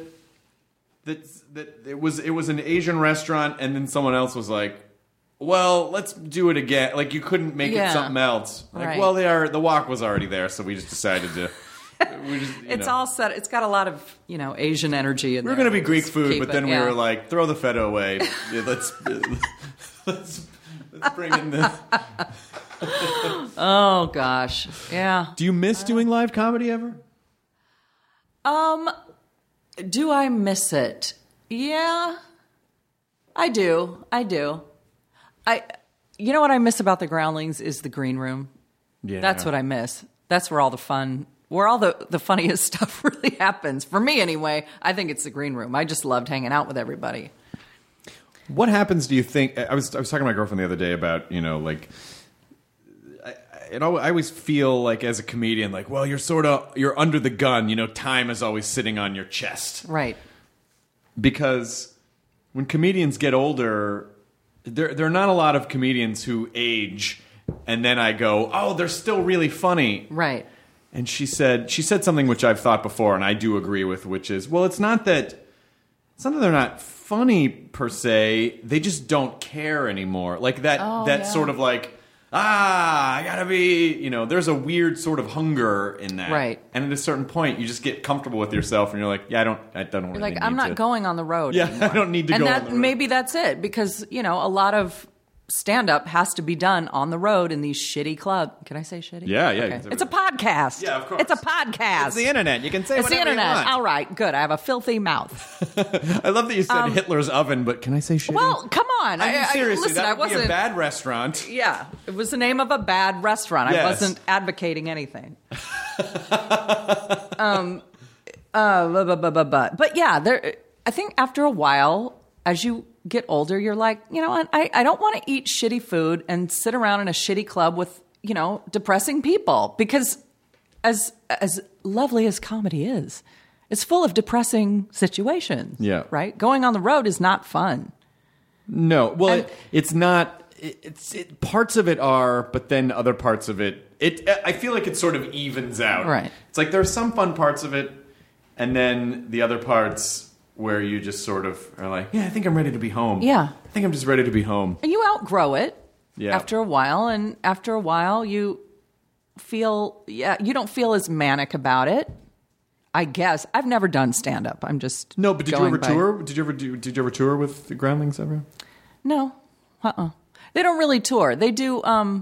it was an Asian restaurant, and then someone else was like, "Well, let's do it again." Like you couldn't make it something else. Like, right. well, the wok was already there, so we just decided to. It's all set. It's got a lot of Asian energy in there. We're going to be Greek Just food, keep but it, then we were like, throw the feta away. Yeah, let's bring in the. Oh gosh, yeah. Do you miss doing live comedy ever? Do I miss it? Yeah, I do. You know what I miss about the Groundlings is the green room. Yeah, That's what I miss. That's where all the fun, where all the funniest stuff really happens. For me, anyway. I think it's the green room. I just loved hanging out with everybody. What happens? Do you think? I was talking to my girlfriend the other day about like. I always feel like as a comedian, like, well, you're under the gun. Time is always sitting on your chest, Right. Because when comedians get older, there are not a lot of comedians who age, and then I go, oh, they're still really funny, Right. And she said something which I've thought before, and I do agree with, which is, well, it's not that they're not funny per se, they just don't care anymore. Like that sort of like, I gotta be, there's a weird sort of hunger in that. Right. And at a certain point, you just get comfortable with yourself, and you're like, yeah, I don't really You're like, need I'm not to. going on the road Yeah, anymore. I don't need to go on the road. Maybe that's it, because, a lot of stand-up has to be done on the road in these shitty clubs. Can I say shitty? Yeah, yeah. Okay. It's a podcast. Yeah, of course. It's a podcast. It's the internet. You can say It's the whatever internet. you want. All right, good. I have a filthy mouth. I love that you said Hitler's oven, but can I say shitty? Well, come on. I mean, seriously, listen, that I would be wasn't. a bad restaurant. Yeah, it was the name of a bad restaurant. Yes. I wasn't advocating anything. But yeah, I think after a while, as you get older, you're like, I don't want to eat shitty food and sit around in a shitty club with, depressing people, because as lovely as comedy is, it's full of depressing situations. Yeah. Right? Going on the road is not fun. No, well, it's not. Parts of it are, but then other parts of it. I feel like it sort of evens out. Right. It's like there's some fun parts of it, and then the other parts where you just sort of are like, yeah, I think I'm ready to be home. Yeah. I think I'm just ready to be home. And you outgrow it after a while, and after a while you feel, you don't feel as manic about it. I guess I've never done stand up. I'm just No, but did you ever by- tour? Did you ever tour with the Groundlings ever? No, They don't really tour. They do,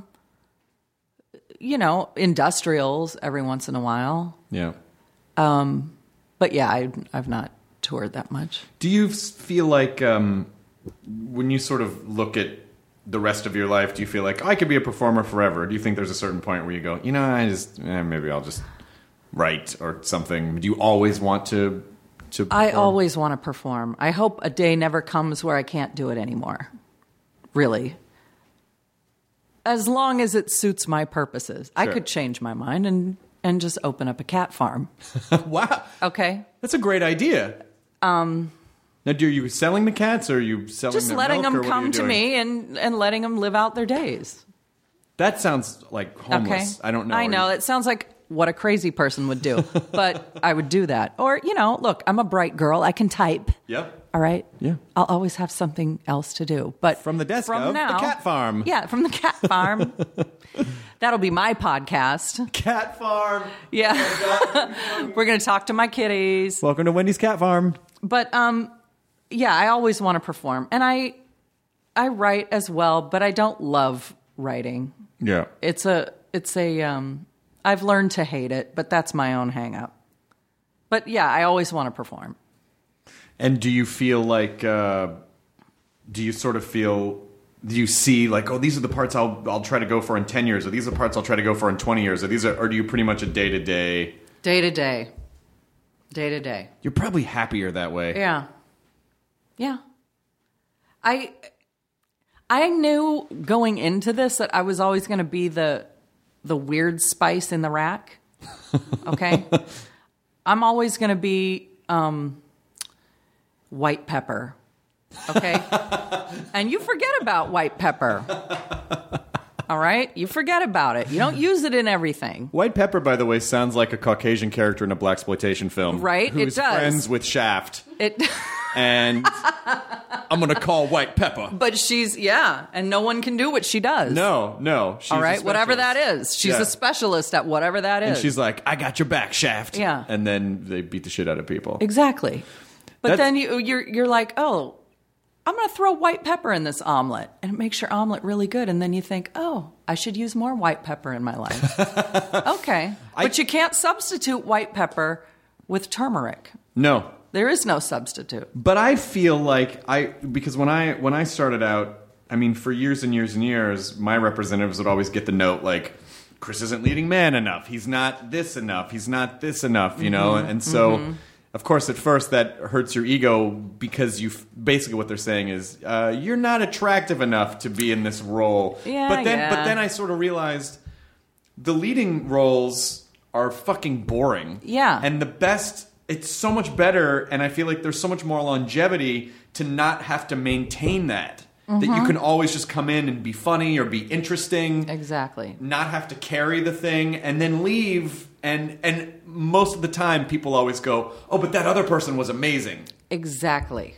industrials every once in a while. Yeah. But yeah, I've not toured that much. Do you feel like when you sort of look at the rest of your life, do you feel like I could be a performer forever? Do you think there's a certain point where you go, maybe I'll just write or something? Do you always want to perform? I always want to perform. I hope a day never comes where I can't do it anymore. Really. As long as it suits my purposes. I could change my mind and just open up a cat farm. Wow. Okay? That's a great idea. Now, are you selling the cats, or are you selling Just their letting milk, or them what are you come to doing? me and letting them live out their days. That sounds like homeless. Okay? I don't know. I know. It sounds like what a crazy person would do. But I would do that. Or, look, I'm a bright girl. I can type. Yep. All right? Yeah. I'll always have something else to do. But From the desk from of now, the cat farm. Yeah, from the cat farm. That'll be my podcast. Cat farm. Yeah. We're going to talk to my kitties. Welcome to Wendy's Cat Farm. But yeah, I always want to perform. And I write as well, but I don't love writing. Yeah. It's a I've learned to hate it, but that's my own hang up. But yeah, I always want to perform. And do you feel like do you see like, oh, these are the parts I'll try to go for in 10 years, or these are the parts I'll try to go for in 20 years, or do you pretty much a day to day? Day to day. Day to day. You're probably happier that way. Yeah. Yeah. I I knew going into this that I was always going to be the weird spice in the rack. Okay? I'm always going to be white pepper. Okay? And you forget about white pepper. All right? You forget about it. You don't use it in everything. White pepper, by the way, sounds like a Caucasian character in a blaxploitation film. Right? Who's It does. friends with Shaft. It... And I'm going to call white pepper. But she's, and no one can do what she does. No. She's all right, a whatever that specialist. is. She's a specialist at whatever that is. And she's like, I got your back, Shaft. Yeah. And then they beat the shit out of people. Exactly. But That's- then you're like, oh, I'm going to throw white pepper in this omelet. And it makes your omelet really good. And then you think, oh, I should use more white pepper in my life. Okay. But you can't substitute white pepper with turmeric. No. There is no substitute. But I feel like because when I started out, I mean, for years and years and years, my representatives would always get the note like, Chris isn't leading man enough. He's not this enough. He's not this enough, you know? And so, of course, at first that hurts your ego because basically what they're saying is, you're not attractive enough to be in this role. Yeah, but then I sort of realized the leading roles are fucking boring. Yeah. And the best... It's so much better, and I feel like there's so much more longevity to not have to maintain that. That you can always just come in and be funny or be interesting. Exactly. Not have to carry the thing, and then leave. And most of the time, people always go, oh, but that other person was amazing. Exactly.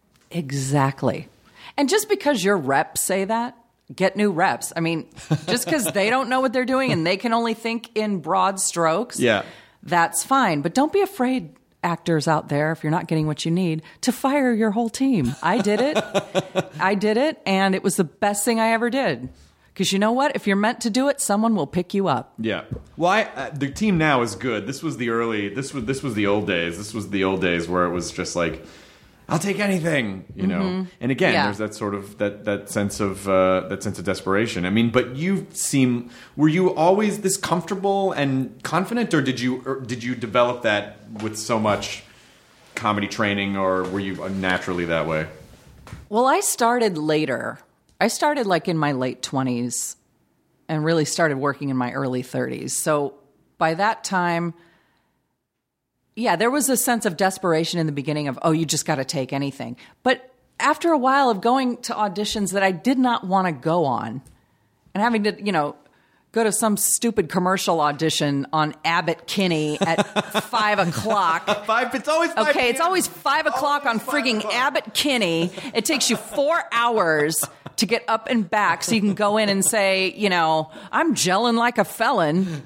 And just because your reps say that, get new reps. I mean, just because they don't know what they're doing and they can only think in broad strokes. Yeah. That's fine. But don't be afraid, actors out there, if you're not getting what you need, to fire your whole team. I did it. And it was the best thing I ever did. Because you know what? If you're meant to do it, someone will pick you up. Yeah. Well, the team now is good. This was the old days. This was the old days where it was just like, I'll take anything, you know. And again, there's that sort of that sense of desperation. I mean, but were you always this comfortable and confident, or did you develop that with so much comedy training, or were you naturally that way? Well, I started later. I started like in my late 20s and really started working in my early 30s. So by that time, yeah, there was a sense of desperation in the beginning of, oh, you just got to take anything. But after a while of going to auditions that I did not want to go on and having to, go to some stupid commercial audition on Abbott Kinney at 5 o'clock. It's always 5 Okay, it's always 5 o'clock on frigging Abbott Kinney. It takes you 4 hours to get up and back so you can go in and say, I'm gelling like a felon.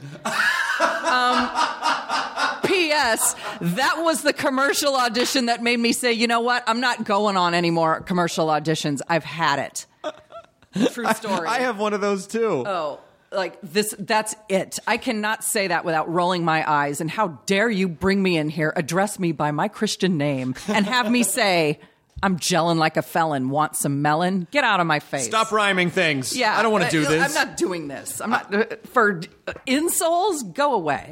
P.S. That was the commercial audition that made me say, you know what? I'm not going on any more commercial auditions. I've had it. True story. I have one of those too. Oh, like this, that's it. I cannot say that without rolling my eyes. And how dare you bring me in here, address me by my Christian name, and have me say, I'm gelling like a felon. Want some melon? Get out of my face. Stop rhyming things. Yeah. I don't want to do this. I'm not doing this. I'm not. For insoles, go away.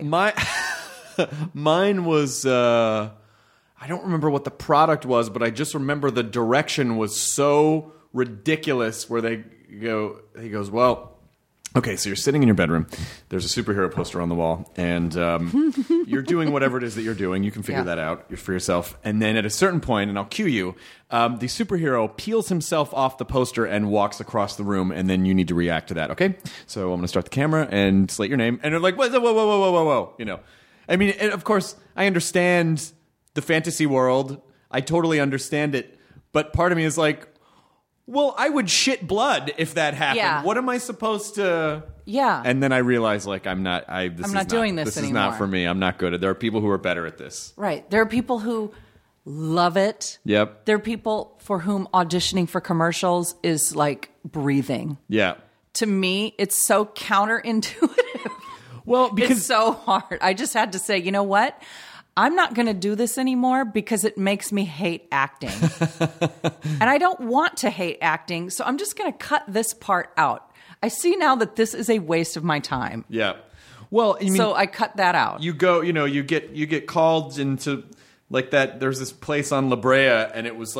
Mine was, I don't remember what the product was, but I just remember the direction was so ridiculous where he goes, well, okay, so you're sitting in your bedroom. There's a superhero poster on the wall, and you're doing whatever it is that you're doing. You can figure that out for yourself. And then at a certain point, and I'll cue you, the superhero peels himself off the poster and walks across the room, and then you need to react to that, okay? So I'm going to start the camera and slate your name. And they're like, whoa. I mean, and of course, I understand the fantasy world. I totally understand it. But part of me is like, well, I would shit blood if that happened. Yeah. What am I supposed to... Yeah. And then I realized, like, I'm not doing this This is anymore. not for me. I'm not good at it. There are people who are better at this. Right. There are people who love it. Yep. There are people for whom auditioning for commercials is like breathing. Yeah. To me, it's so counterintuitive. Well, because... It's so hard. I just had to say, you know what? I'm not going to do this anymore because it makes me hate acting. And I don't want to hate acting, so I'm just going to cut this part out. I see now that this is a waste of my time. Yeah. Well, so I cut that out. You go, you get called into like that. There's this place on La Brea, and it was like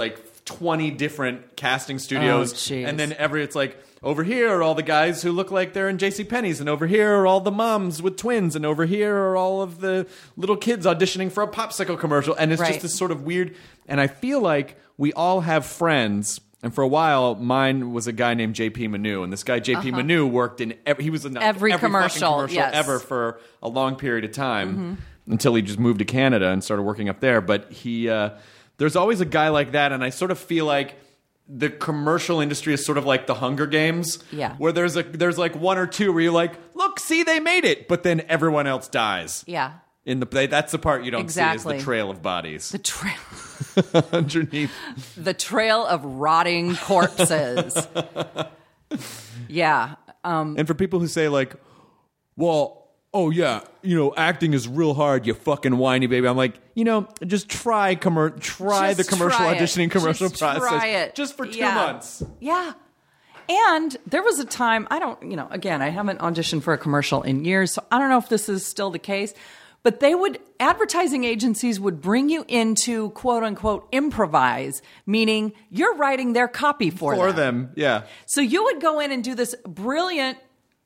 20 different casting studios. Oh, jeez. And then it's like, over here are all the guys who look like they're in JCPenney's, and over here are all the moms with twins, and over here are all of the little kids auditioning for a popsicle commercial. And it's Right. just this sort of weird. And I feel like we all have friends. And for a while, mine was a guy named J.P. Manu. And this guy, J.P. Manu, worked in he was in Every fucking commercial, yes. ever for a long period of time until he just moved to Canada and started working up there. But there's always a guy like that. And I sort of feel like the commercial industry is sort of like the Hunger Games, Yeah. where there's like one or two where you're like, look, see, they made it, but then everyone else dies. Yeah. That's the part you don't Exactly. see, is the trail of bodies The trail. underneath. The trail of rotting corpses. Yeah. And for people who say like, well, oh yeah, acting is real hard, you fucking whiny baby. I'm like, just try the commercial auditioning commercial Just process. try it. Just for 2 Yeah. months. Yeah. And there was a time, again, I haven't auditioned for a commercial in years, so I don't know if this is still the case, but advertising agencies would bring you in to quote unquote improvise, meaning you're writing their copy for them. Yeah. So you would go in and do this brilliant,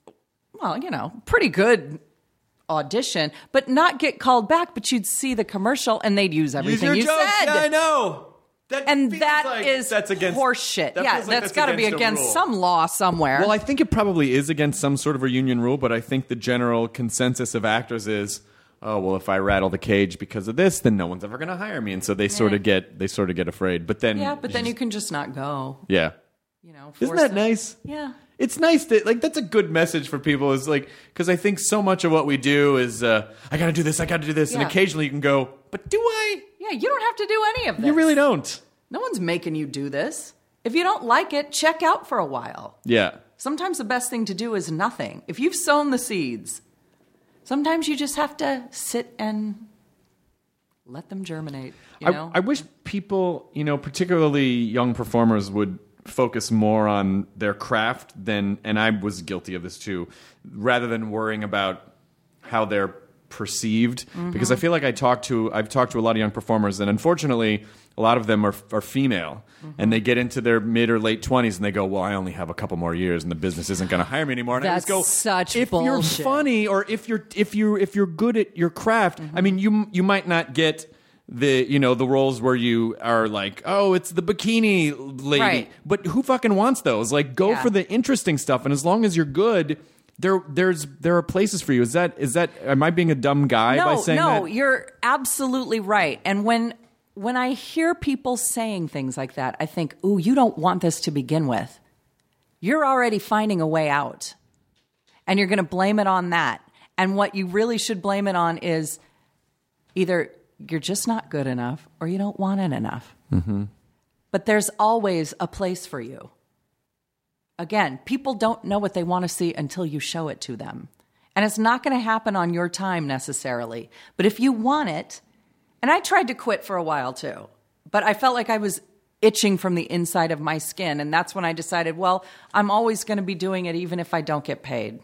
pretty good audition, but not get called back, but you'd see the commercial and they'd use everything Use your you jokes. said. Yeah, I know. That's against horseshit. That's got to be the against rule. some law somewhere. Well, I think it probably is against some sort of a union rule, but I think the general consensus of actors is, oh, well, if I rattle the cage because of this, then no one's ever going to hire me, and so they sort of get afraid. But then you can just not go. Yeah. Isn't force that them. nice? Yeah. It's nice that that's a good message for people, is like, because I think so much of what we do is I got to do this, and Yeah. occasionally you can go, but do I? Yeah, you don't have to do any of this. You really don't. No one's making you do this. If you don't like it, check out for a while. Yeah. Sometimes the best thing to do is nothing. If you've sown the seeds, sometimes you just have to sit and let them germinate. I wish people, particularly young performers, would focus more on their craft and I was guilty of this too, rather than worrying about how they're perceived. Because I feel like I've talked to a lot of young performers, and unfortunately a lot of them are female, and they get into their mid or late 20s and they go, well, I only have a couple more years and the business isn't going to hire me anymore. And That's I just go, such if bullshit. you're funny, or if you're good at your craft, I mean, you might not get the roles where you are like, oh, it's the bikini lady, Right. but who fucking wants those? Like, go Yeah. for the interesting stuff, and as long as you're good, there are places for you. Is that am I being a dumb guy by saying that? No, you're absolutely right. And when I hear people saying things like that, I think, ooh, you don't want this to begin with. You're already finding a way out, and you're going to blame it on that. And what you really should blame it on is either you're just not good enough or you don't want it enough. But there's always a place for you. Again, people don't know what they want to see until you show it to them. And it's not going to happen on your time necessarily. But if you want it, and I tried to quit for a while too, but I felt like I was itching from the inside of my skin. And that's when I decided, well, I'm always going to be doing it even if I don't get paid.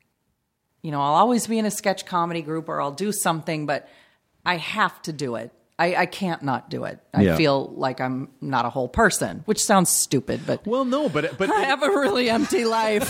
I'll always be in a sketch comedy group, or I'll do something, but I have to do it. I can't not do it. I feel like I'm not a whole person, which sounds stupid, but Well, no, but I have a really empty life.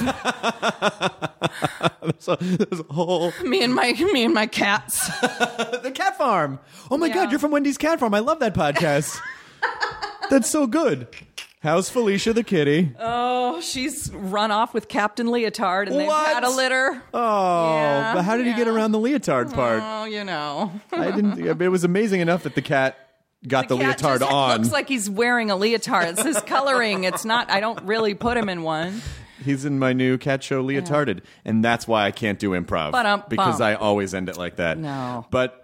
there's a whole me and my cats. the cat farm. Oh my Yeah. God, you're from Wendy's Cat Farm. I love that podcast. That's so good. How's Felicia the kitty? Oh, she's run off with Captain Leotard, and they've What? had a litter. Oh, Yeah, but how did he get around the leotard part? Oh, I didn't. It was amazing enough that the cat got the cat leotard just on. looks like he's wearing a leotard. It's his coloring. It's not. I don't really put him in one. He's in my new cat show, Leotarded, and that's why I can't do improv, because I always end it like that. No. But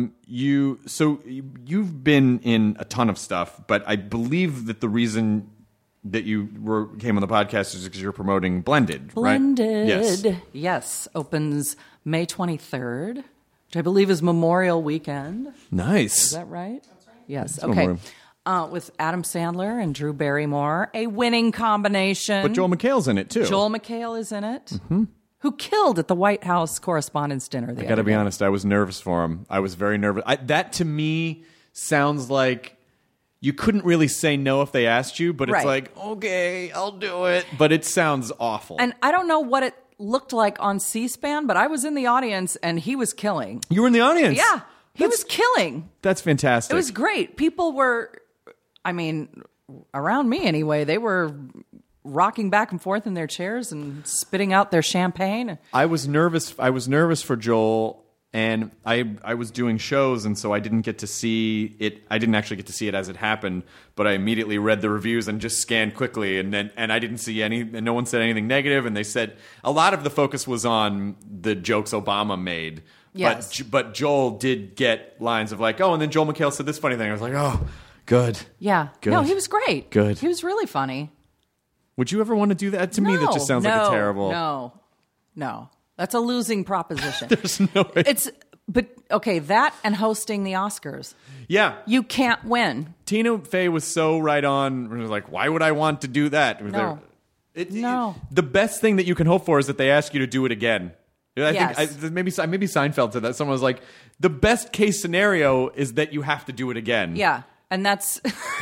you've been in a ton of stuff, but I believe that the reason that you came on the podcast is because you're promoting Blended, right? Blended. Yes. Opens May 23rd, which I believe is Memorial Weekend. Nice. Is that right? That's right. Yes. Memorial. Okay. With Adam Sandler and Drew Barrymore, a winning combination. But Joel McHale's in it too. Joel McHale is in it. Who killed at the White House Correspondents' Dinner. I got to be honest, I was nervous for him. I was very nervous. That to me sounds like you couldn't really say no if they asked you, but it's Right. like, okay, I'll do it. But it sounds awful. And I don't know what it looked like on C-SPAN, but I was in the audience and he was killing. You were in the audience? Yeah, he was killing. That's fantastic. It was great. People were, I mean, around me anyway, they were rocking back and forth in their chairs and spitting out their champagne. I was nervous for Joel, and I was doing shows, and so I didn't get to see it. I didn't actually get to see it as it happened, but I immediately read the reviews and just scanned quickly, and I didn't see any, and no one said anything negative, and they said a lot of the focus was on the jokes Obama made. Yes. But Joel did get lines of like, oh, and then Joel McHale said this funny thing. I was like, oh, good. Yeah. Good. No, he was great. Good. He was really funny. Would you ever want to do that? To me, that just sounds like a terrible... No. That's a losing proposition. There's no way. But okay, that and hosting the Oscars. Yeah. You can't win. Tina Fey was so right on. It was like, why would I want to do that? No. No. The best thing that you can hope for is that they ask you to do it again. Yes. think maybe Seinfeld said that. Someone was like, the best case scenario is that you have to do it again. Yeah. And that's...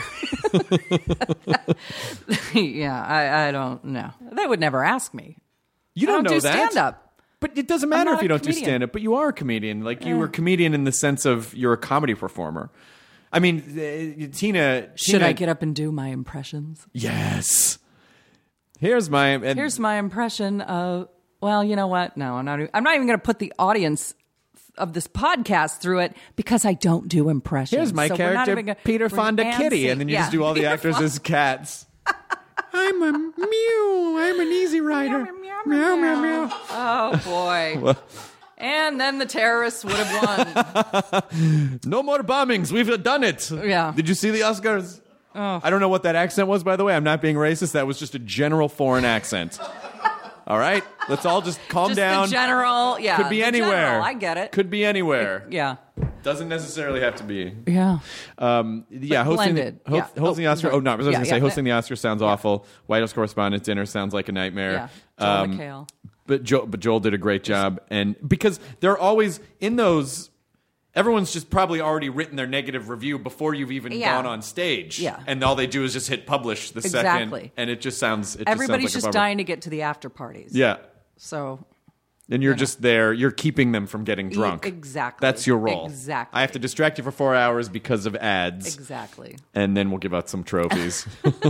yeah, I don't know. They would never ask me. You don't know do that. stand-up. But it doesn't matter not if you a don't do comedian. stand-up. But you are a comedian. Like, you were a comedian in the sense of you're a comedy performer. I mean, Tina... Should I get up and do my impressions? Yes. Here's my impression of... Well, you know what? No, I'm not even going to put the audience of this podcast through it because I don't do impressions. Here's my So we're not character, even gonna- Peter Fonda and Kitty, sing. and then you Yeah. just do all the Peter actors Fonda. as cats. I'm a mew. I'm an easy rider. Meow, meow, meow. Oh, boy. And then the terrorists would have won. No more bombings. We've done it. Yeah. Did you see the Oscars? Oh. I don't know what that accent was, by the way. I'm not being racist. That was just a general foreign accent. All right? Let's all just calm Just down. the general, yeah. Could be the anywhere. general, I get it. Could be anywhere. Yeah. Doesn't necessarily have to be. Yeah. Yeah, But hosting, blended. hosting the Oscar. no. Oh, no, I was going Yeah, to say yeah. hosting the Oscar sounds awful. White House Correspondents' Dinner sounds like a nightmare. Yeah. Joel McHale. But Joel did a great job, and because they're always in those. Everyone's just probably already written their negative review before you've even gone on stage. Yeah. And all they do is just hit publish the Exactly. second, and it just sounds. Everybody's just just dying to get to the after parties. Yeah. So. And you're just there. You're keeping them from getting drunk. Exactly. That's your role. Exactly. I have to distract you for 4 hours because of ads. Exactly. And then we'll give out some trophies.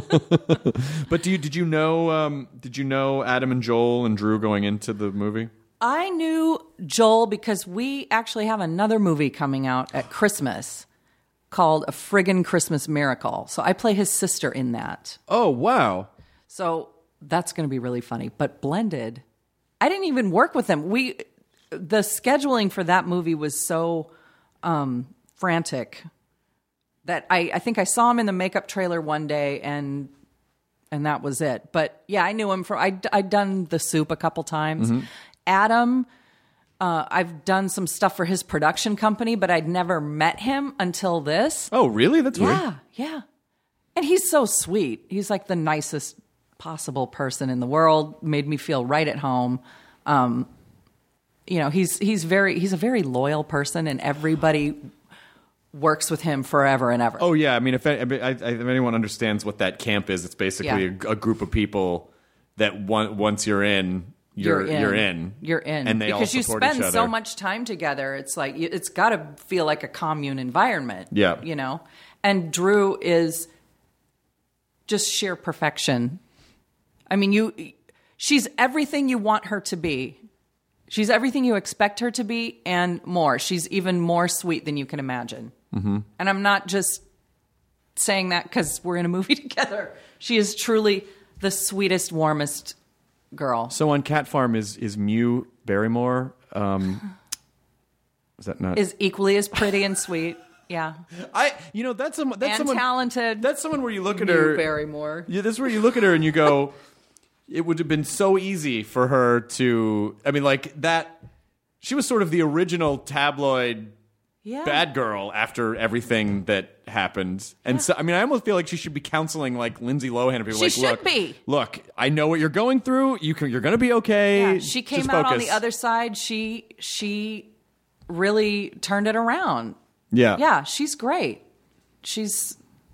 But did you know Adam and Joel and Drew going into the movie? I knew Joel because we actually have another movie coming out at Christmas called A Friggin' Christmas Miracle. So I play his sister in that. Oh, wow. So that's going to be really funny. But Blended, I didn't even work with them. The scheduling for that movie was so frantic that I think I saw him in the makeup trailer one day and that was it. But yeah, I knew him from I'd done The Soup a couple times. Mm-hmm. Adam, I've done some stuff for his production company, but I'd never met him until this. Oh, really? That's weird. Yeah. And he's so sweet. He's like the nicest possible person in the world. Made me feel right at home. He's a very loyal person, and everybody works with him forever and ever. Oh, yeah. I mean, if anyone understands what that camp is, it's basically a group of people that once you're in, you're in. And they all because you support each spend other. so much time together. It's like it's got to feel like a commune environment. Yeah. And Drew is just sheer perfection. I mean, she's everything you want her to be. She's everything you expect her to be and more. She's even more sweet than you can imagine. Mm-hmm. And I'm not just saying that because we're in a movie together. She is truly the sweetest, warmest girl. So on Cat Farm is Mew Barrymore. Is that not? Is equally as pretty and sweet. Yeah. That's someone talented. That's someone where you look at Mew her. Barrymore. Yeah, that's where you look at her and you go, it would have been so easy for her to. I mean, like that. She was sort of the original tabloid bad girl after everything that happened. And so, I mean, I almost feel like she should be counseling like Lindsay Lohan. And people She like, should be. Look, I know what you're going through. You're going to be okay. Yeah, she came Just out on focus. the other side. She really turned it around. Yeah. Yeah, she's great. She's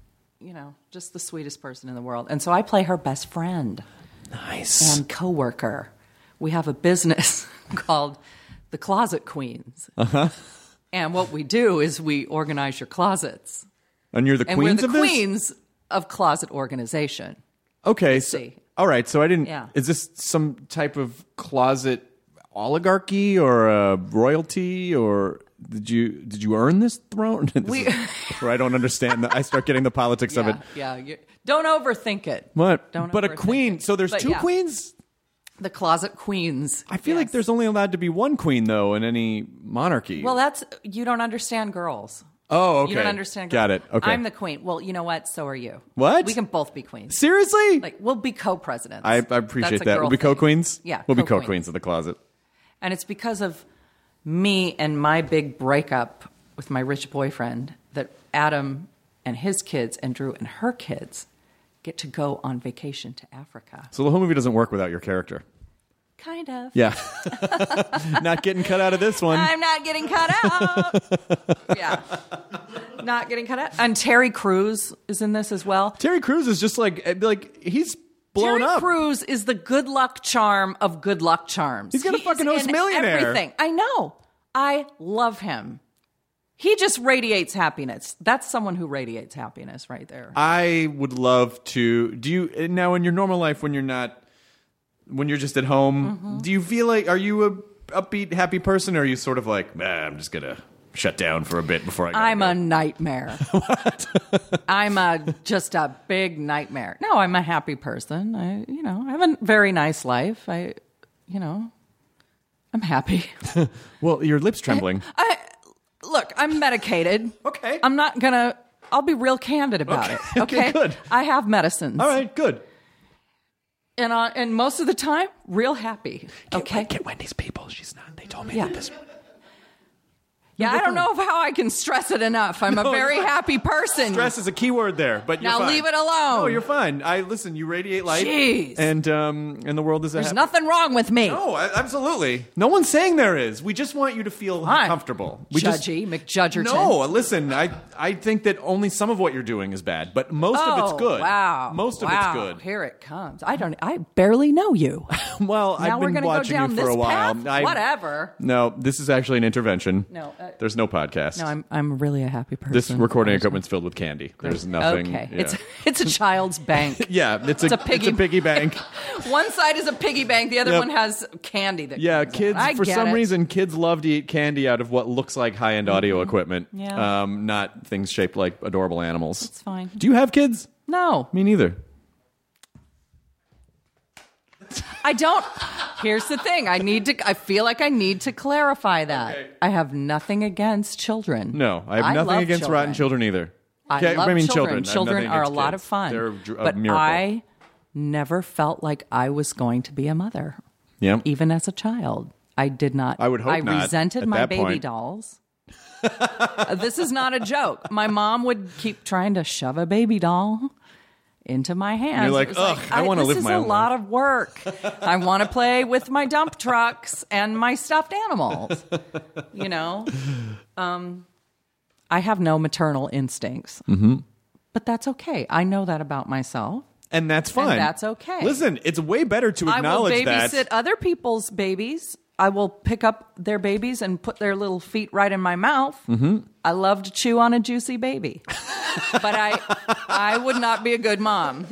just the sweetest person in the world. And so I play her best friend. Nice. And coworker. We have a business called the Closet Queens. Uh-huh. And what we do is we organize your closets. And you're the And queens we're of the this? queens of closet organization. Okay. see. All right. So I didn't. Yeah. Is this some type of closet oligarchy or royalty, or did you earn this throne? Where I don't understand. I start getting the politics of it. Yeah. Don't overthink it. What? Don't But a overthink queen. it. So there's But two queens? The Closet Queens. I feel like there's only allowed to be one queen, though, in any monarchy. Well, you don't understand girls. Oh, okay. You don't understand girls. Got it. Okay. I'm the queen. Well, you know what? So are you. What? We can both be queens. Seriously? Like, we'll be co-presidents. I appreciate That's a that. girl We'll be thing. co-queens? Yeah. We'll be co-queens. co-queens of the closet. And it's because of me and my big breakup with my rich boyfriend that Adam and his kids and Drew and her kids get to go on vacation to Africa. So the whole movie doesn't work without your character. Kind of. Yeah. Not getting cut out of this one. I'm not getting cut out. Yeah. Not getting cut out. And Terry Crews is in this as well. Terry Crews is just like he's blown Terry up. Crews is the good luck charm of good luck charms. He's gonna He fucking is host in Millionaire. Everything. I know. I love him. He just radiates happiness. That's someone who radiates happiness right there. I would love to. Do you now in your normal life when you're just at home? Do you feel like, are you a upbeat, happy person, or are you sort of like, I'm just gonna shut down for a bit before I? I'm a nightmare. What? I'm just a big nightmare. No, I'm a happy person. I have a very nice life. I'm happy. Well, your lips trembling. Look, I'm medicated. Okay. I'll be real candid about it. Okay, good. I have medicines. All right, good. And most of the time, real happy. Okay. Get Wendy's people. She's not. They told me Yeah. that this. Yeah, I don't know how I can stress it enough. I'm a very happy person. Stress is a key word there, but you're Now fine. leave it alone. No, you're fine. Listen. You radiate light. Jeez. And the world is. There's nothing wrong with me. No, absolutely. No one's saying there is. We just want you to feel Fine. comfortable. McJudgerton. No, listen. I think that only some of what you're doing is bad, but most of it's good. Wow. Most of it's good. Here it comes. I barely know you. Well, Now I've we're been gonna watching go down you for this a while. path? Whatever. No, this is actually an intervention. No, there's no podcast. No, I'm really a happy person. This recording equipment's filled with candy. There's nothing. Okay, yeah. it's a child's bank. Yeah, it's a piggy bank. One side is a piggy bank. The other Yep. one has candy. That Yeah, comes out. kids. I For get some it. reason, kids love to eat candy out of what looks like high-end audio equipment. Yeah. Not things shaped like adorable animals. It's fine. Do you have kids? No, Me neither. I don't. Here's the thing. I feel like I need to clarify that. Okay. I have nothing against children. No, I have nothing love against children. rotten children either. I Okay, love mean children. I have Children nothing are a against lot of kids. fun. They're a but miracle. I never felt like I was going to be a mother, Yeah. even as a child. I did not. I would hope I not resented at my that baby point. dolls. This is not a joke. My mom would keep trying to shove a baby doll into my hands. You're like, It was ugh, I wanna live my This own is a lot of work. I want to play with my dump trucks and my stuffed animals. I have no maternal instincts. Mm-hmm. But that's okay. I know that about myself. And that's fine. And that's okay. Listen, it's way better to acknowledge I will babysit that. other people's babies. I will pick up their babies and put their little feet right in my mouth. Mm-hmm. I love to chew on a juicy baby. But I would not be a good mom.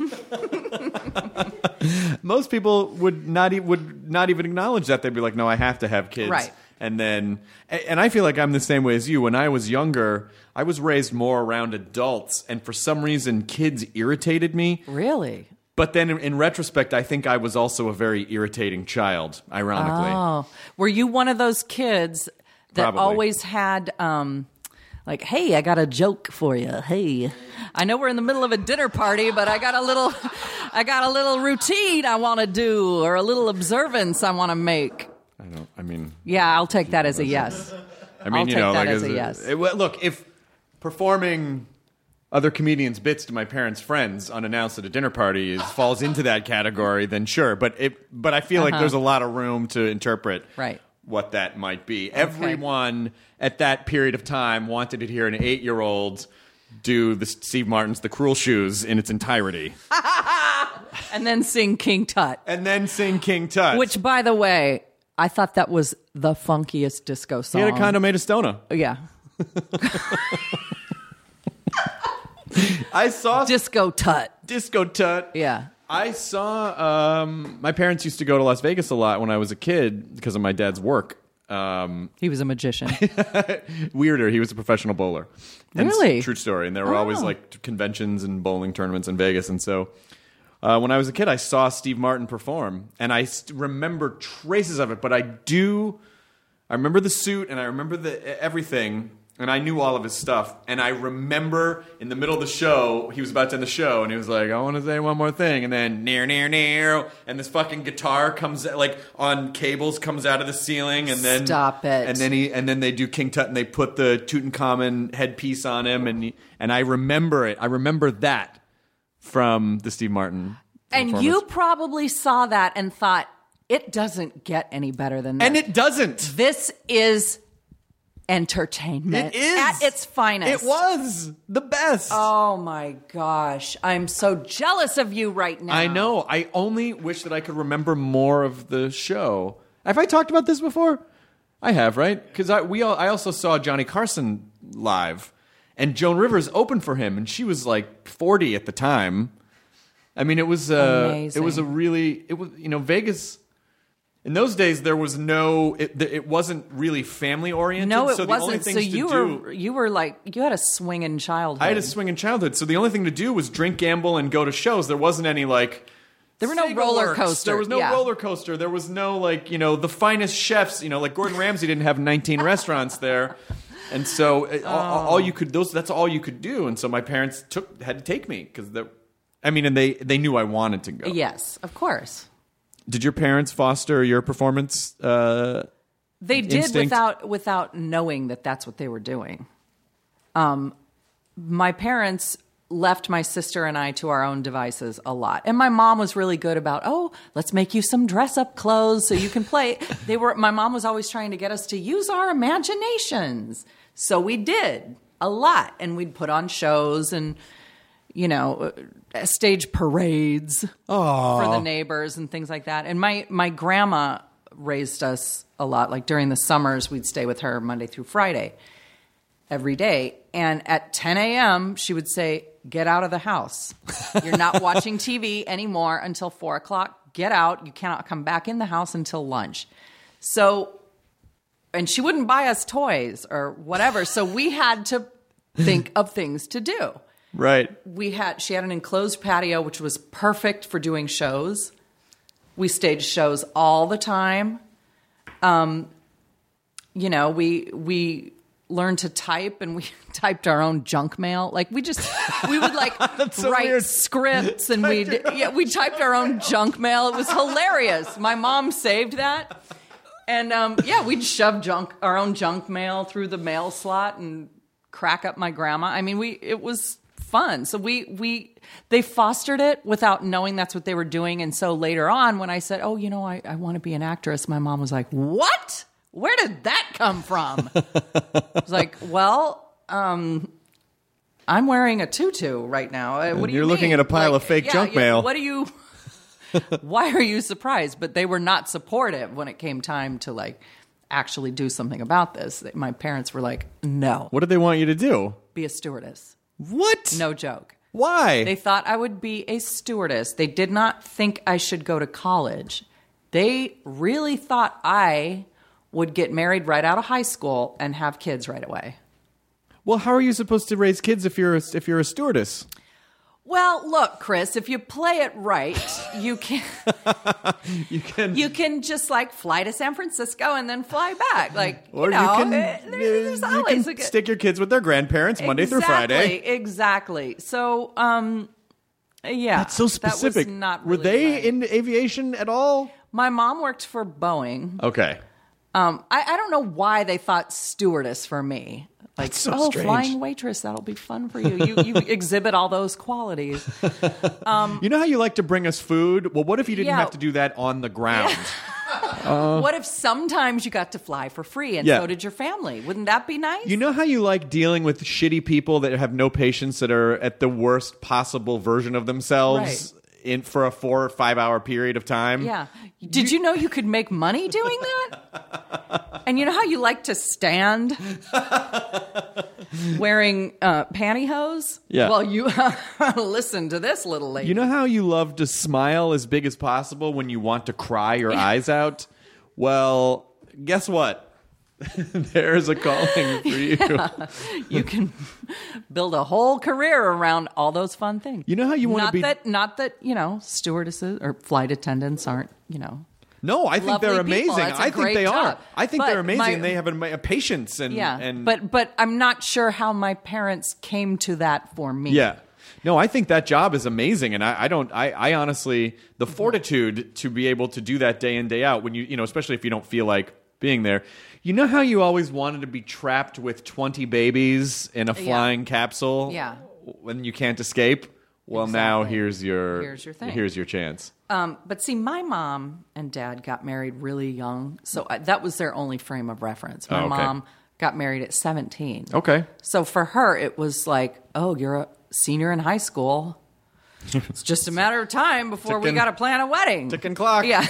Most people would not even acknowledge that. They'd be like, "No, I have to have kids." Right. And I feel like I'm the same way as you. When I was younger, I was raised more around adults, and for some reason, kids irritated me. Really? But then, in retrospect, I think I was also a very irritating child. Ironically, Oh, were you one of those kids that Probably. always had, like, hey, I got a joke for you. Hey, I know we're in the middle of a dinner party, but I got a little routine I want to do, or a little observance I want to make. Yeah, I'll take that as a yes. I'll take that as a yes. Look, if performing other comedians' bits to my parents' friends unannounced at a dinner party falls into that category, then sure. But I feel like there's a lot of room to interpret what that might be. Okay. Everyone at that period of time wanted to hear an 8-year-old do the Steve Martin's The Cruel Shoes in its entirety. And then sing King Tut. Which, by the way, I thought that was the funkiest disco song. he had a kind of made a stoner. Yeah. I saw Disco Tut. Yeah. I saw, my parents used to go to Las Vegas a lot when I was a kid because of my dad's work. He was a magician. Weirder. He was a professional bowler. Really? True story. And there were always like conventions and bowling tournaments in Vegas. And so when I was a kid, I saw Steve Martin perform. And I remember traces of it. But I remember the suit and I remember everything. And I knew all of his stuff. And I remember in the middle of the show, he was about to end the show, and he was like, I want to say one more thing. And then, near, and this fucking guitar comes, like, on cables, comes out of the ceiling. And then Stop it. And then they do King Tut, and they put the Tutankhamun headpiece on him. And I remember it. I remember that from the Steve Martin And you probably saw that and thought, it doesn't get any better than this. And it doesn't. This is entertainment. It is. At its finest. It was the best. Oh my gosh. I'm so jealous of you right now. I know. I only wish that I could remember more of the show. Have I talked about this before? I have, right? Because I also saw Johnny Carson live, and Joan Rivers opened for him, and she was like 40 at the time. I mean, it was amazing. It was Vegas. In those days, there was it wasn't really family oriented. No, it so the wasn't. only things So you to were like, you had a swinging childhood. I had a swinging childhood. So the only thing to do was drink, gamble, and go to shows. There wasn't any like. There were no roller coaster. There was no roller coaster. There was no like the finest chefs. Like Gordon Ramsay didn't have 19 restaurants there, and so all you could that's all you could do. And so my parents had to take me because they knew I wanted to go. Yes, of course. Did your parents foster your performance? They did instinct? without knowing that that's what they were doing. My parents left my sister and I to our own devices a lot. And my mom was really good about, let's make you some dress-up clothes so you can play. My mom was always trying to get us to use our imaginations. So we did a lot. And we'd put on shows and, stage parades for the neighbors and things like that. And my grandma raised us a lot. Like during the summers, we'd stay with her Monday through Friday every day. And at 10 a.m., she would say, get out of the house. You're not watching TV anymore until 4 o'clock. Get out. You cannot come back in the house until lunch. So, and she wouldn't buy us toys or whatever. So we had to think of things to do. Right. She had an enclosed patio, which was perfect for doing shows. We staged shows all the time. We learned to type, and we typed our own junk mail. Like we would like write scripts, and we typed our own junk mail. It was hilarious. My mom saved that, and we'd shove our own junk mail through the mail slot and crack up my grandma. I mean, it was fun. So they fostered it without knowing that's what they were doing. And so later on, when I said, I want to be an actress, my mom was like, what? Where did that come from? I was like, well, I'm wearing a tutu right now. What do you You're mean? looking at a pile of fake junk mail. What do you... Why are you surprised? But they were not supportive when it came time to actually do something about this. My parents were like, no. What did they want you to do? Be a stewardess. What? No joke. Why? They thought I would be a stewardess. They did not think I should go to college. They really thought I would get married right out of high school and have kids right away. Well, how are you supposed to raise kids if you're a stewardess? Well, look, Chris, if you play it right, you can you can just fly to San Francisco and then fly back. There's always you can stick your kids with their grandparents Monday through Friday. Exactly. So, that's so specific. That was not Were really they right. in aviation at all? My mom worked for Boeing. Okay. I don't know why they thought stewardess for me. That's so strange. Flying waitress, that'll be fun for you. You exhibit all those qualities. You know how you like to bring us food? Well, what if you didn't have to do that on the ground? What if sometimes you got to fly for free and so did your family? Wouldn't that be nice? You know how you like dealing with shitty people that have no patience, that are at the worst possible version of themselves for a 4 or 5 hour period of time? Yeah. Did you know you could make money doing that? And you know how you like to stand wearing pantyhose? Yeah. Well, you listen to this little lady. You know how you love to smile as big as possible when you want to cry your eyes out? Well, guess what? There's a calling for you. Yeah. You can build a whole career around all those fun things. You know how you want to be... Not that, stewardesses or flight attendants aren't, No, I think they're amazing. I think they are. I think they're amazing. And they have a patience and But I'm not sure how my parents came to that for me. Yeah. No, I think that job is amazing, and I honestly, the fortitude to be able to do that day in, day out, when especially if you don't feel like being there. You know how you always wanted to be trapped with 20 babies in a flying capsule? Yeah. When you can't escape? Well, now here's your thing. Here's your chance. But see, my mom and dad got married really young, so that was their only frame of reference. My mom got married at 17. Okay. So for her, it was like, oh, you're a senior in high school. It's just a matter of time before we got to plan a wedding. Ticking clock. Yeah,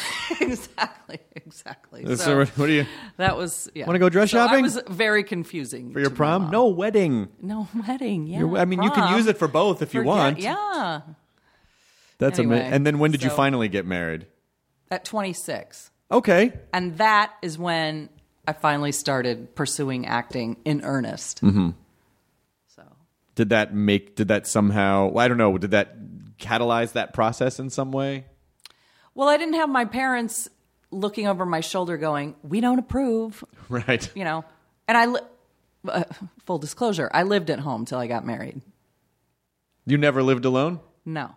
exactly. So what do you? That was. Yeah. Want to go dress shopping? That was very confusing for your prom. No wedding. No wedding. Yeah. You can use it for both if you want. Yeah. That's amazing. And then when did you finally get married? At 26. Okay. And that is when I finally started pursuing acting in earnest. Mm-hmm. So. Did that somehow? I don't know. Did that catalyze that process in some way? Well, I didn't have my parents looking over my shoulder going, "We don't approve." Right. And full disclosure, I lived at home till I got married. You never lived alone? No.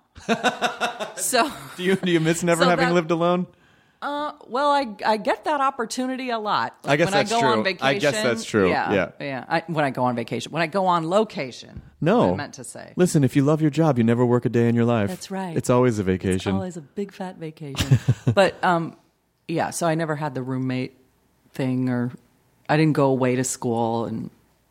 So do you miss never having lived alone? Well, I get that opportunity a lot. I guess that's true. On vacation, I guess that's true. Yeah. When I go on vacation, when I go on location. No, I meant to say. Listen, if you love your job, you never work a day in your life. That's right. It's always a vacation. It's always a big fat vacation. But so I never had the roommate thing, or I didn't go away to school, and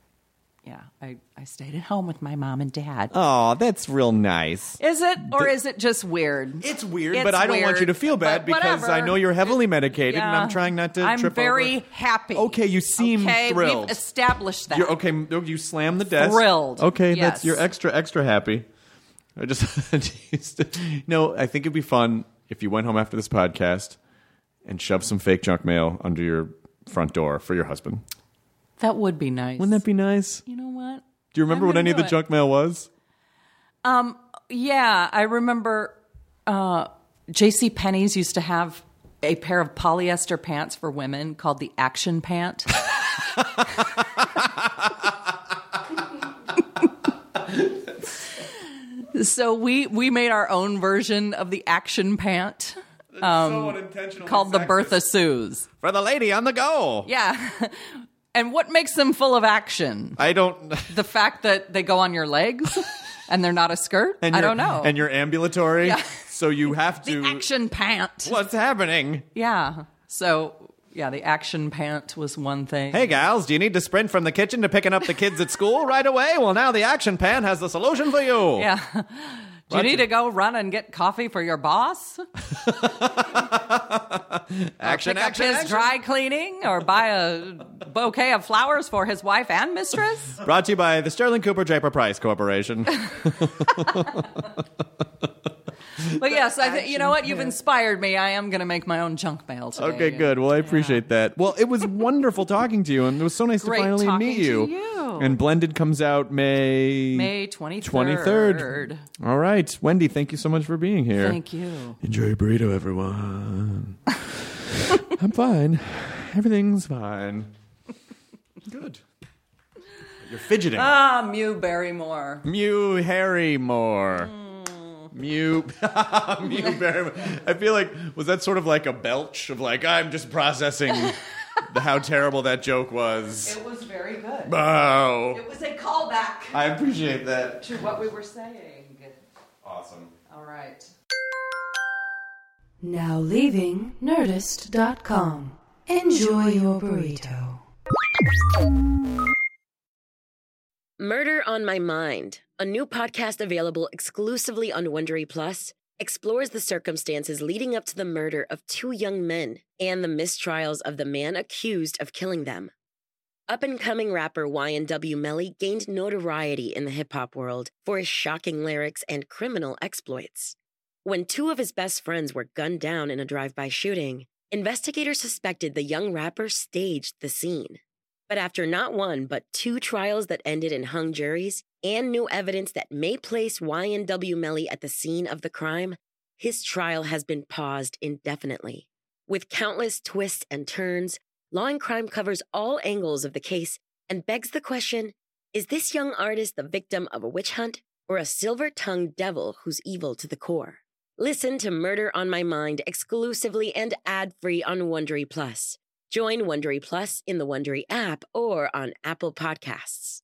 I stayed at home with my mom and dad. Oh, that's real nice. Is it? Or is it just weird? It's weird, but I don't want you to feel bad because I know you're heavily medicated and I'm trying not to trip over. I'm very happy. Okay, you seem thrilled. We've established that. You slam the desk. Thrilled. Okay, yes. You're extra happy. I think it'd be fun if you went home after this podcast and shoved some fake junk mail under your front door for your husband. That would be nice. Wouldn't that be nice? You know what? Do you remember what any of the junk mail was? Yeah, I remember J.C. Penney's used to have a pair of polyester pants for women called the Action Pant. So we made our own version of the Action Pant. So unintentionally called sexist. the Bertha Sues. For the lady on the go. Yeah. And what makes them full of action? I don't... The fact that they go on your legs and they're not a skirt? I don't know. And you're ambulatory, so you have to... The Action Pant. What's happening? Yeah. So, the Action Pant was one thing. Hey, gals, do you need to sprint from the kitchen to picking up the kids at school right away? Well, now the Action Pant has the solution for you. Yeah. Do you need to go run and get coffee for your boss? Action, pick up his dry cleaning, or buy a bouquet of flowers for his wife and mistress? Brought to you by the Sterling Cooper Draper Price Corporation. But yes, I think you know what? You've inspired me. I am going to make my own junk mail today. Okay, good. Well, I appreciate that. Well, it was wonderful talking to you, and it was so nice to finally meet you. To you. And Blended comes out May 23rd. All right, Wendy, thank you so much for being here. Thank you. Enjoy your burrito, everyone. I'm fine. Everything's fine. Good. You're fidgeting. Mew Barrymore. Mew Harrymore. Mew Barrymore. I feel like, was that sort of like a belch of like, I'm just processing how terrible that joke was. It was very good. Oh. It was a callback. I appreciate that. To what we were saying. Awesome. All right. Now leaving Nerdist.com. Enjoy your burrito. Murder on My Mind, a new podcast available exclusively on Wondery Plus, explores the circumstances leading up to the murder of two young men and the mistrials of the man accused of killing them. Up-and-coming rapper YNW Melly gained notoriety in the hip-hop world for his shocking lyrics and criminal exploits. When two of his best friends were gunned down in a drive-by shooting, investigators suspected the young rapper staged the scene. But after not one, but two trials that ended in hung juries and new evidence that may place YNW Melly at the scene of the crime, his trial has been paused indefinitely. With countless twists and turns, Law and Crime covers all angles of the case and begs the question, is this young artist the victim of a witch hunt or a silver-tongued devil who's evil to the core? Listen to Murder on My Mind exclusively and ad-free on Wondery Plus. Join Wondery Plus in the Wondery app or on Apple Podcasts.